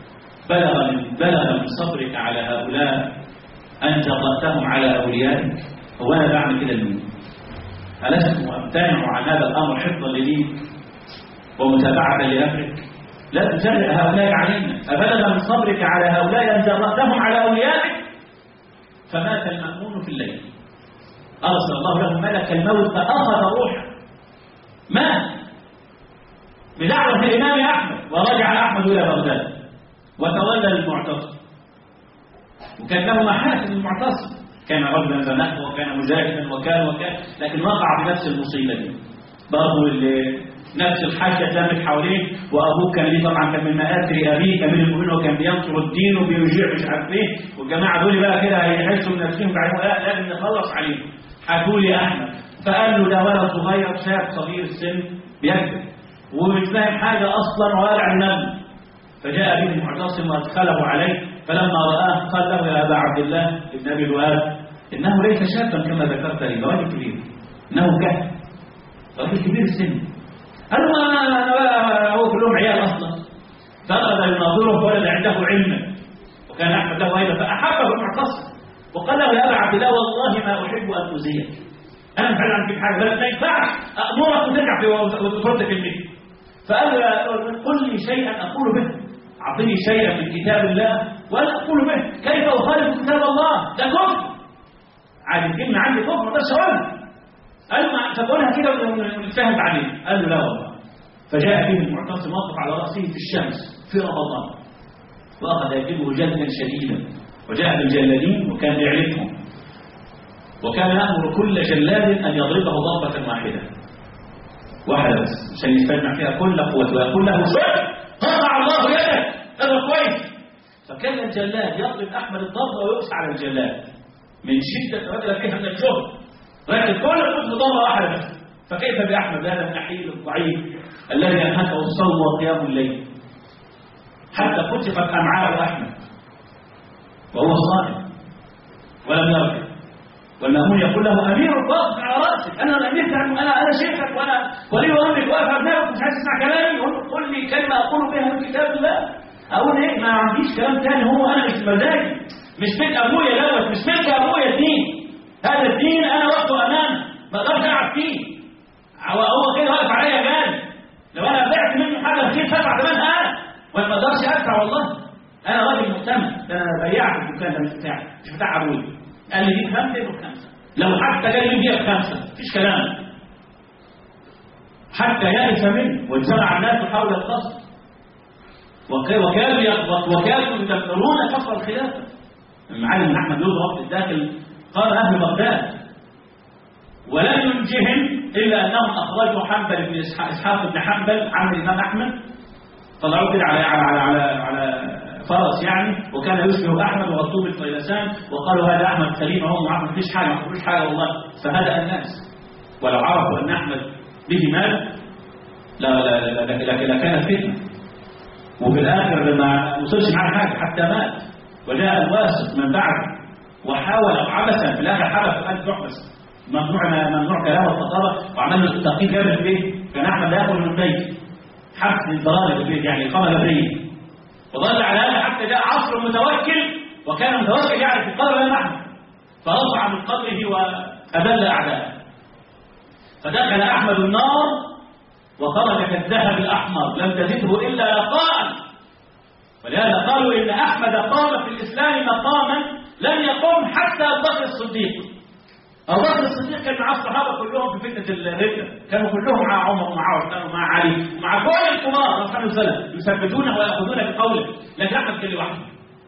بلغ من صبرك على هؤلاء أن جرأتهم على أوليائك، هو أنا بعمل كده لمين؟ ألست أمتنع عن هذا الأمر حفظا لدينك ومتابعة لأمرك؟ لا تجرئ هؤلاء علينا. أبلغ من صبرك على هؤلاء أن جرأتهم على أوليائك. فمات المأمون في الليل، أرسل الله له ملك الموت فأخذ روحه، مات بدعوة الإمام أحمد. ورجع أحمد إلى بغداد وتولى المعتصم، وكان له محاسن المعتصم، كان رجلا زنحه وكان مجاهدا وكان لكن وقع بنفس المصيبة دي برضه، نفس الحاجة تلمت حواليه. وأبوه كان ليه طبعا كان من مآثر أبيه كان من المؤمنين وكان بينصر الدين وبيرجع مش عارف ايه، والجماعة دول بقى كده هيحسوا بنفسهم بعدين لا لازم نخلص عليه. حكوا لي أحمد فقال له ده ولد صغير شاب صغير السن بيكذب ومش فاهم حاجة أصلا ولا النبي. فجاء به المعتصم وادخله عليه، فلما رآه قال له يا أبا عبد الله ابن أبي دؤاد إنه ليس شابا كما ذكرت لي، ده راجل كبير، إنه كهن راجل كبير السن. قال له أنا هو كلهم عيال أصلا. فأخذ يناظره ولد عنده علما، وكان أحمد له أيضا فأحبه المعتصم وقال له يا أبا عبد الله والله ما أحب أن أزيك، أنا مش عايز فيك حاجة بس ما ينفعش أأمرك وترجع وترد كلمتي. فقال له قل لي شيئا أقول به، أعطني شيئا من كتاب الله وأنا أقول به، كيف أخالف كتاب الله؟ ده كفر. عادي الكلمة عندي كفر ما اقدرش أقولها. قال له تقولها كده ونتفاهم بعدين. قال له لا والله. فجاء به المعتصم وقف على رأسه في الشمس في رمضان وأخذ يجيبه جلدا شديدا، وجاء بالجلادين وكان يعرفهم، وكان يأمر كل جلاد أن يضربه ضربة واحدة بس عشان يستجمع فيها كل قوته ويقول له صدق قطع الله يدك هذا كويس. فكان الجلاد يضرب أحمد الضربة ويقص على الجلاد من شدة رجل فيها من الجهد، لكن كل قوته ضربة واحدة بس. فكيف بأحمد هذا النحيل الضعيف الذي أنهكه الصوم وقيام الليل حتى فتقت أمعاء أحمد وهو صائم ولم يرجع، والمأمون يقول له أمير واقف على رأسك، أنا أميرك، أنا شيخك وأنا ولي أمرك واقف على دماغك مش عايز تسمع كلامي، قل لي كلمة أقول بها من كتاب الله. أقول إيه؟ ما عنديش كلام تاني، هو أنا مش مزاجي، مش بيت أبويا دوت، مش بيت أبويا الدين، هذا الدين أنا واقفه أمامه ما أقدرش ألعب فيه. هو كده واقف عليا جانب، لو أنا بعت منه حاجة كتير تدفع ثمنها أنا وأنا ما أقدرش أدفع. والله أنا راجل مؤتمن، ده أنا بياع في الدكان ده مش بتاع أبويا. قال لي دي 5 يبقى 5، لو حتى جاي لي بيها ب5 مفيش كلام، حتى يأس منه واجتمع الناس حول القصر وكانوا يدبرون فقر الخلافة. المعلم بن أحمد يضرب في الداخل قال أهل بغداد ولم ينجهم إلا أنهم أخرجوا حنبل بن إسحاق بن حنبل عن الإمام أحمد، طلعوا كده على فرس يعني، وكان يشبه أحمد وغطوه بالطيلسان، وقالوا هذا أحمد سليم وهو معه مفيش حاجة والله. فهدأ الناس، ولو عرفوا أن أحمد به مال لكانت فتنة. وفي الآخر ما وصلش معاه حاجة حتى مات، وجاء الواسط من بعد وحاول عبثا في الآخر حبس أن يحبس، ممنوع كلام الخطابة، وعمل له تقييد جابر البيت. كان أحمد لا يأكل من البيت، حبس للضرائب البيت يعني إقامة جبرية، وظل على هذا حتى جاء عصر المتوكل، وكان المتوكل يعرف القدر الإمام أحمد فرفع من قدره وأذل أعداءه. فدخل أحمد النار وخرج كالذهب الأحمر لم تزده إلا لقاء. ولهذا قالوا إن أحمد قام في الإسلام مقاما لم يقم حتى أبو بكر الصديق. أبو بكر الصديق كان مع الصحابة كلهم في فتنة الردة، كانوا كلهم مع عمر ومع عثمان ومع علي ومع كل الكبار أصحاب السلف يثبتونه ويأخذون بقوله، لكن أحمد كان لوحده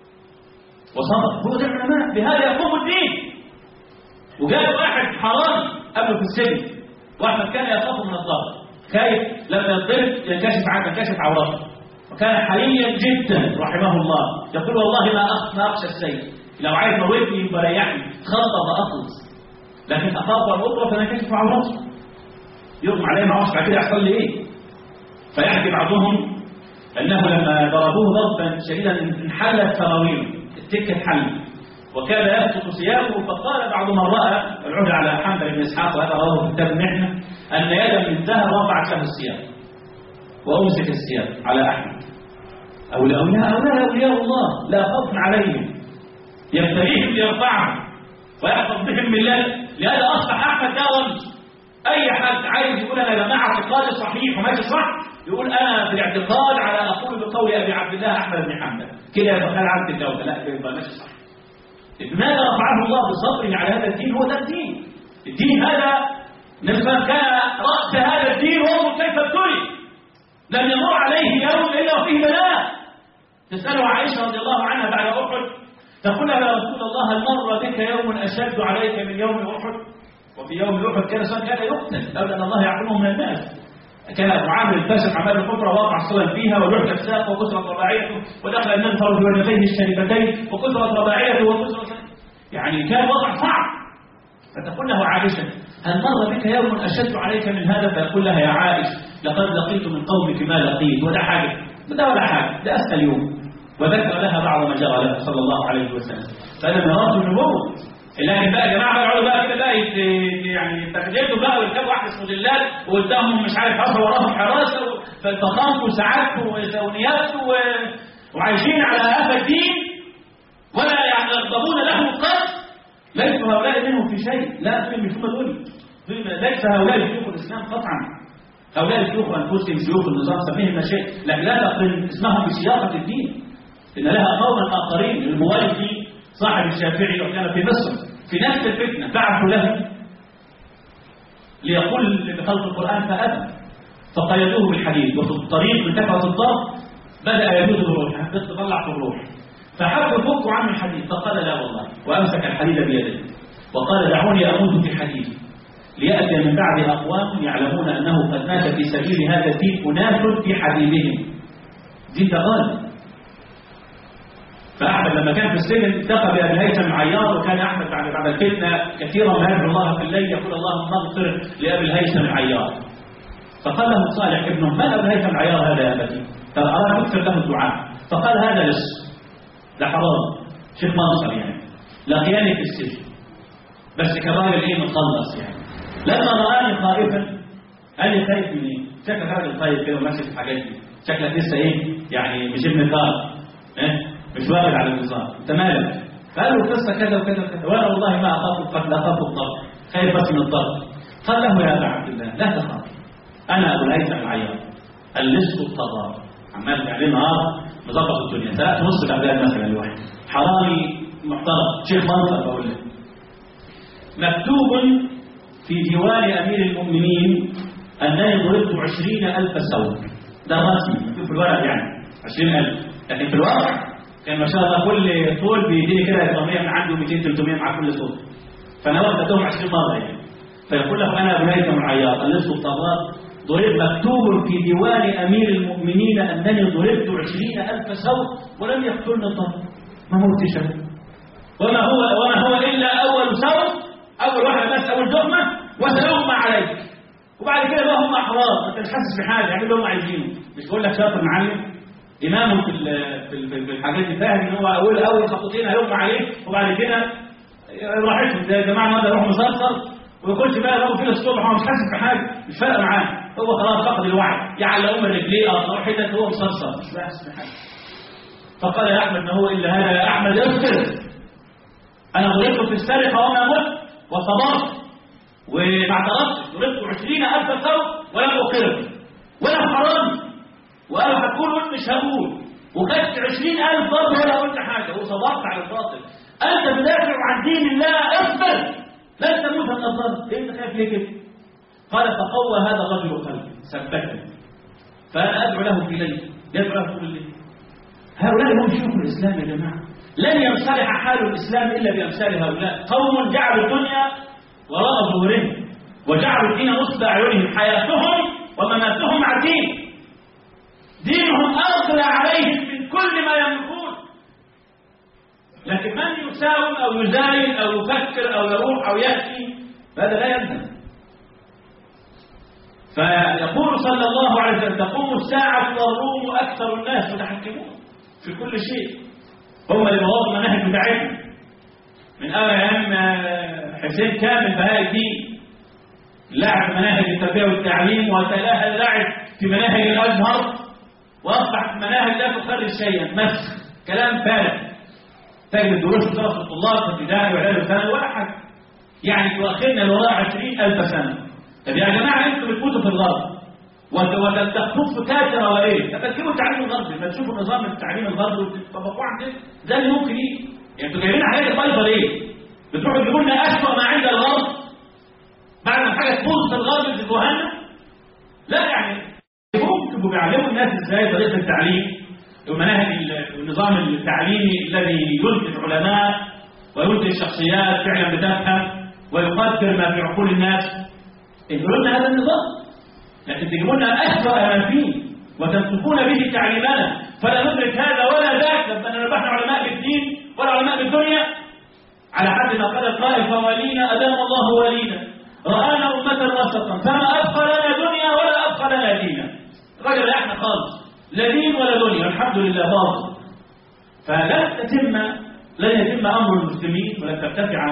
وصبر. هو ده العلماء، بهذا يقوم الدين. وجاء واحد حرامي قبله في السجن، وأحمد كان يخاف من الضرب، خايف لما يضرب ينكشف عورته، وكان حريا جدا رحمه الله، يقول والله ما أخشى السيف، لو عايز موتني يبقى ريحني خطة وأخلص، لكن أخاف أن أضرب فنكشف عورته يغمى عليه ما عرفش بعد كده يحصل لي إيه. فيحكي بعضهم أنه لما ضربوه ضربا شديدا انحلت سراويله، التكة اتحلت وكان يسقط ثيابه. فقال بعض من رأى العهد على حنبل بن إسحاق وهذا رواه في كتاب المحنة أن يدا من ذهب رفعت له الثياب وأمسك الثياب على أحمد. أولياء الله لا خوف عليهم يبتليهم ليرفعهم ويحفظ بهم من الله. لهذا أصبح أحمد ده رمز. أي حد عايز يقول أنا يا جماعة اعتقادي صحيح وماشي صح، يقول أنا في الاعتقاد على أقول بقول أبي عبد الله أحمد بن حنبل كده يبقى خال عبد الدولة، لا كده يبقى ماشي صح. لماذا رفعه الله بصبره على هذا الدين؟ هو ده الدين. الدين هذا لما كان رأس هذا الدين وهو كيف ابتلي، لم يمر عليه يوم إلا وفيه بلاء. تسأله عائشة رضي الله عنها بعد أحد، تقول يا رسول الله هل مر بك يوم أشد عليك من يوم أحد؟ وفي يوم أحد كان يقتل لولا أن الله يعلمه من الناس. كان أبو عامر الفاسق عمال الحفرة ووقع صلا فيها وجحد ساقه وكسرت رباعيته ودخل المنفر بوجهيه الشريفتين وكسرت رباعيته وكسرت، يعني كان وضع صعب. فتقول له عائشة هل مر بك يوم أشد عليك من هذا؟ فيقول لها يا عائشة لقد لقيت من قومك ما لقيت، ولا حاجة ولا حاجة، ده أسهل يوم. وذكر لها بعض ما جرى لها صلى الله عليه وسلم. فأنا مرات النبوة لكن بقى يا جماعه يقعدوا بقى كده بقى يعني تخجلوا بقى ويركبوا احدث موديلات وقدامهم مش عارف حصل وراهم حراسه فضخامته وسعادته وزونياته وعايشين على قفا الدين ولا يعني يغضبون له قط. ليس هؤلاء منهم في شيء، لا دول مش هم دول، ليس هؤلاء شيوخ الاسلام قطعا. هؤلاء شيوخ انفسهم شيوخ النظام سميهم ما شئت، لكن لا تقرن اسمهم بسياقه الدين. ان لها قوما اخرين. الموالدي صاحب الشافعي وكان في مصر في نفس الفتنه بعثوا له ليقول بخلق القران فابى، فقيدوه بالحديد وفي الطريق من كثره الضغط بدا يجوز الروح، حبيت تطلع في الروح فحبوا يفكوا عنه الحديد فقال لا والله، وامسك الحديد بيده وقال دعوني اموت في حديد لياتي من بعد اقوام يعلمون انه قد مات في سبيل هذا الدين اناس في حديدهم. دين غالب. فأحمد لما كان في السجن التقى بأبي الهيثم العيار، وكان أحمد بعد الفتنة كثيرا ما يدعو الله في الليل يقول اللهم اغفر لأبي الهيثم العيار. فقال له صالح ابنه ما أبي الهيثم العيار هذا يا أبتي؟ قال أراد أكثر له الدعاء. فقال هذا لص ده حرام شيخ منصر يعني لقياني في السجن بس كراجل إيه مخلص يعني. لما رآني خائفا قال لي خايف من إيه؟ شكلك راجل خايف كده وماشي في الحاجات دي، شكلك لسه إيه يعني مش ابن كار مش واخد على النظام، انت مالك؟ قال له قصه كذا وكذا وكذا، وانا والله ما اخاف القتل، اخاف الضرب، خايف بس من الضرب. قال له يا ابا عبد الله لا تخاف، انا ابو الهيثم العيار اللص الطغار، عمال يعني نهار مظبط الدنيا، سرقت نص الاولاد مثلا الواحد، حرامي محترم، شيخ منصر بقول لك. مكتوب في ديوان امير المؤمنين انني ضربت 20,000 سوق، ده رسمي مكتوب في الورق يعني 20,000، لكن في الواقع كان ما شاء الله كل طول بيديني كده إضافية من عنده 200 300 مع كل صوت. فأنا وقتهم 20 مرة يعني. فيقول له أنا أبو الهيثم العيار اللص الطغار ضرب مكتوب في ديوان أمير المؤمنين أنني ضربت 20,000 سوط ولم يقتلني الضرب. ما موتش وما هو إلا أول سوط، أول واحدة بس، أول دغمة وسيغمى عليك. وبعد كده بقى هم أحرار، أنت مش حاسس بحاجة، يعملوا اللي هم عايزينه. مش بقول لك شاطر معلم؟ إمامه في الحاجات دي فاهم ان هو اول خطوتين هيغمى عليه وبعد كده راحتهم زي يا جماعه النهارده يروح مصرصر ويخش بقى يضربوا فيه الصبح وهو مش حاسس بحاجه، مش فارقه معاه، هو خلاص فقد الوعي، يعلقوا من رجليه او حتت هو مصرصر مش حاسس بحاجه. فقال يا احمد ما هو الا هذا يا احمد اصبر، انا ضربت في السرقه وما مت وصبرت وما اعترفتش، ضربت 20,000 صوت ولم اقر ولا حرام، وأنا هتقول مش هقول، وخدت 20,000 برضه ولا قلت حاجة وصبرت على الباطل. أنت تدافع عن دين الله، اصبر لن تموت من الضرب. إيه أنت خايف ليه كده؟ قال فقوى هذا الرجل قلبي ثبتني، فأنا أدعو له في ليل يدعو له طول الليل. هؤلاء هم شيوخ الإسلام يا جماعة. لن ينصلح حال الإسلام إلا بأمثال هؤلاء، قوم جعلوا الدنيا وراء ظهورهم وجعلوا الدين نصب أعينهم، حياتهم ومماتهم مع الدين، دينهم أغلى عليهم من كل ما يملكون. لكن من يساوم أو يزايد أو يفكر أو يروح أو يأتي هذا لا يلزم. فيقول صلى الله عليه وسلم تقوم الساعة والروم أكثر الناس متحكمون في كل شيء، هم اللي بوظوا المناهج بتاعتهم من أيام حسين كامل بهاء الدين، لعب مناهج التربية والتعليم وتلاها اللعب في مناهج الأزهر، وأصبحت المناهج لا تخرج شيئا، مسخ كلام فارغ. تجد الدروس درس الطلاب في ابتدائي واعدادي وثانوي ولا حاجه، يعني تؤخرنا لوراء 20,000 سنه. طب يا جماعه انتوا بتفوتوا في الغرب وتخطفوا كثره وايه؟ تفكروا التعليم الغربي، ما تشوفوا نظام التعليم الغربي وتطبقوه عندنا، ده اللي ممكن يجي. يعني انتوا جايبين حاجات بايظه ليه؟ بتروحوا تجيبوا لنا اسوء ما عند الغرب بعد ما حاجه تبوظ في الغرب تدوها لنا؟ لا يعني ممكن بيعلموا الناس ازاي طريقه التعليم ومناهج النظام التعليمي الذي ينتج علماء وينتج شخصيات فعلا بتفهم ويقدر ما في عقول الناس. يقولوا لنا هذا النظام، لكن تجيبوا لنا اسوء ما فيه وتمسكون به تعليمنا فلا ندرك هذا ولا ذاك، لما نبحنا علماء بالدين ولا علماء بالدنيا. على حد ما قال القائل فوالينا ادام الله ولينا رانا امه وسطا فما ابقى لنا دنيا ولا ابقى لنا دينا. الراجل لا احنا خالص لا دين ولا دنيا الحمد لله باطل. فلن يتم امر المسلمين ولن ترتفع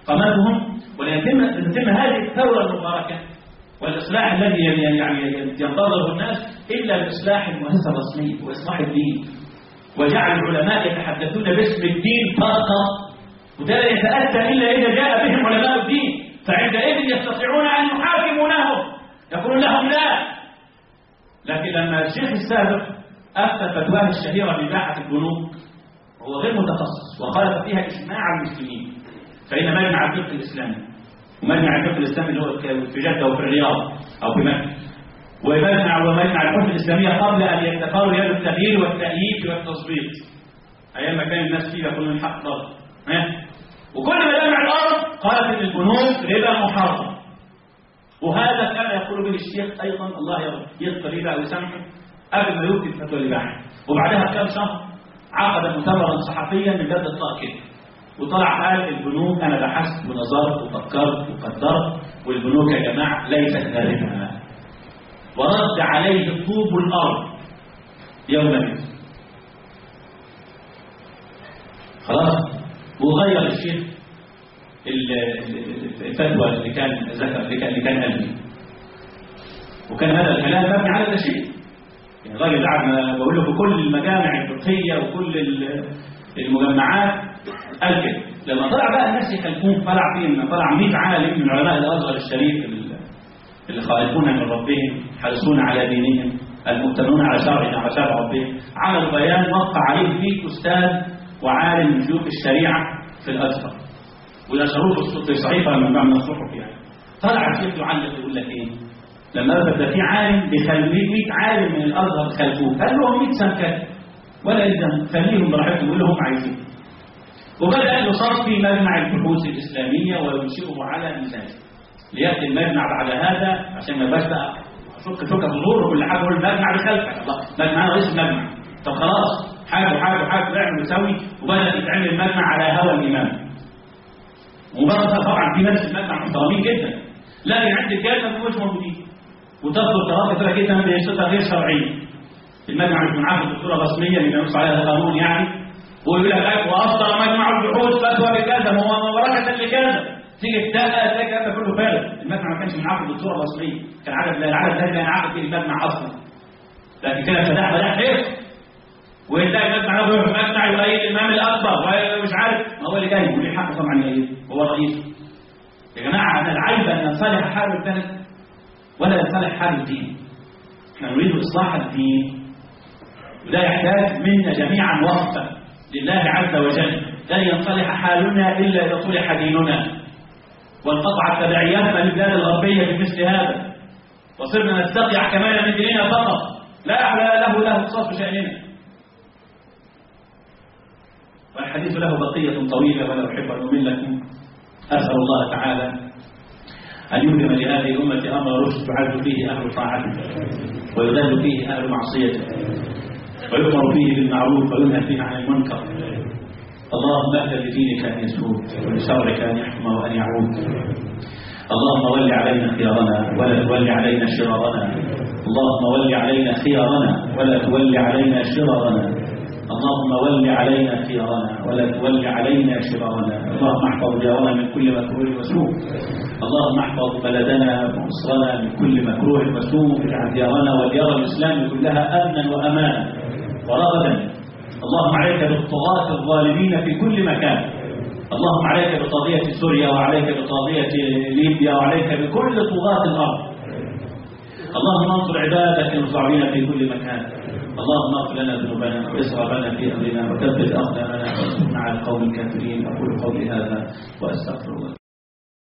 قامتهم، وليتم هذه الثورة المباركة والإصلاح الذي ينتظره الناس إلا بإصلاح المؤسسة الرسمية وإصلاح الدين، وجعل العلماء يتحدثون باسم الدين فقط، وده لا يتأتى إلا إذا جاء بهم علماء الدين، فعندئذ يستطيعون أن يحاكمونهم، يقولون لهم لا. لكن لما الشيخ السابق أفتى فتواه الشهيرة بإباحة البنوك وهو غير متخصص وخالف فيها إجماع المسلمين، فإن مجمع الفقه الإسلامي ومجمع الفقه الإسلامي اللي هو في جدة وفي الرياض أو في مكة، ومجمع الحكم الإسلامية قبل أن يتفاوضوا يد التغيير والتأييد والتظبيط أيام ما كان الناس فيه يقولون الحق ضرب، وكل مجامع الأرض قالت إن البنوك ربا محرم، وهذا كان يقول به الشيخ أيضا الله يغفر ربا ويسامحه قبل ما يفتي الفتوى الإباحة. وبعدها بكام شهر عقد مؤتمرا صحفيا من باب الطاقة، وطلع قال البنوك أنا بحثت ونظرت وفكرت وقدرت، والبنوك يا جماعة ليست ربا، ورد عليه طوب الأرض يومئذ. خلاص، وغير الشيخ الفتوى اللي كان ذكر اللي كان قال، وكان هذا الكلام مبني على لا شيء. يعني الراجل قاعد بقول له في كل المجامع الفقهيه وكل المجمعات قال كده. لما طلع بقى الناس يخالفون، طلع 100 عالم من علماء الازهر الشريف اللي خائفون من ربهم، حريصون على دينهم، المؤتمنون على شرع ربهم، عملوا بيان وقع عليه فيه استاذ وعالم من شيوخ الشريعه في الازهر، ونشروه في صحيفه من الصحف. يعني طلع الشيخ يعلق يقول لك ايه؟ لما بدا في عالم بخليه 100 عالم من الازهر خلفوه، قال لهم 100 سنه كده ولا يلزم، خليهم براحتهم يقولوا هم عايزين. وبدا يصاب في مجمع البحوث الاسلاميه وينشئه على مزاجه، لياتي المجمع بعد هذا عشان ما يبقاش بقى شك ظهور وكل حاجه، يقول المجمع بخلفك، الله مجمع رئيس المجمع، طب خلاص حاجه اعمل وسوي. وبدا يتعمل المجمع على هوى الامام، وبرضه طبعا في ناس المجمع محترمين جدا، لكن عند الجالسه مش موجودين، وتصدر قرارات كثيره جدا بصفه غير شرعيه. المجمع مش منعقد بصوره رسميه اللي بينص عليها القانون يعني، ويقول لك واصدر مجمع البحوث فتوى بكذا مباركه لكذا، تيجي تلاقي الكلام كله فارغ. المجمع ما كانش منعقد بصوره رسميه، كان العدد ده لا ينعقد فيه المجمع اصلا، لكن كده فتح خير. ويلاقي المجمع ده يروح المجمع يقيد الامام الاكبر ومش عارف، ما هو اللي جاي وليه حق طبعا يقيد، هو رئيسه. يا جماعه انا العيب ان ينصلح حال البلد ولا ينصلح حال الدين. احنا نريد اصلاح الدين، وده يحتاج منا جميعا وقفه لله عز وجل. لن ينصلح حالنا الا اذا صلح ديننا، وانقطع التبعيات من البلاد الغربيه بمثل هذا، وصرنا نستقي احكامنا من ديننا فقط، لا له اختصاص بشاننا. والحديث له بقيه طويله ولا احب ان امل لكم. اسال الله تعالى أن يلهم لهذه الأمة أمر رشد يعز فيه أهل طاعته، ويذل فيه أهل معصيته، ويؤمر فيه بالمعروف وينهى فيه عن المنكر. اللهم أهل لدينك أن يسود، ولشرعك أن يحكم وأن يعود. اللهم ول علينا خيارنا ولا تول علينا شرارنا. اللهم ول علينا خيارنا ولا تول علينا شرارنا. اللهم ول علينا خيارنا ولا تول علينا شرارنا. اللهم احفظ ديارنا من كل مكروه وسوء. اللهم احفظ بلدنا ومصرنا من كل مكروه وسوء. اجعل ديارنا وديار الاسلام كلها امنا وامانا ورغدا. اللهم عليك بالطغاة الظالمين في كل مكان. اللهم عليك بطاغية سوريا، وعليك بطاغية ليبيا، وعليك بكل طغاة الارض. اللهم انصر عبادك المصابين في كل مكان. اللهم اغفر لنا ذنوبنا واسرافنا في امرنا وثبت اقدامنا وانصرنا على القوم الكافرين. اقول قولي هذا واستغفر الله.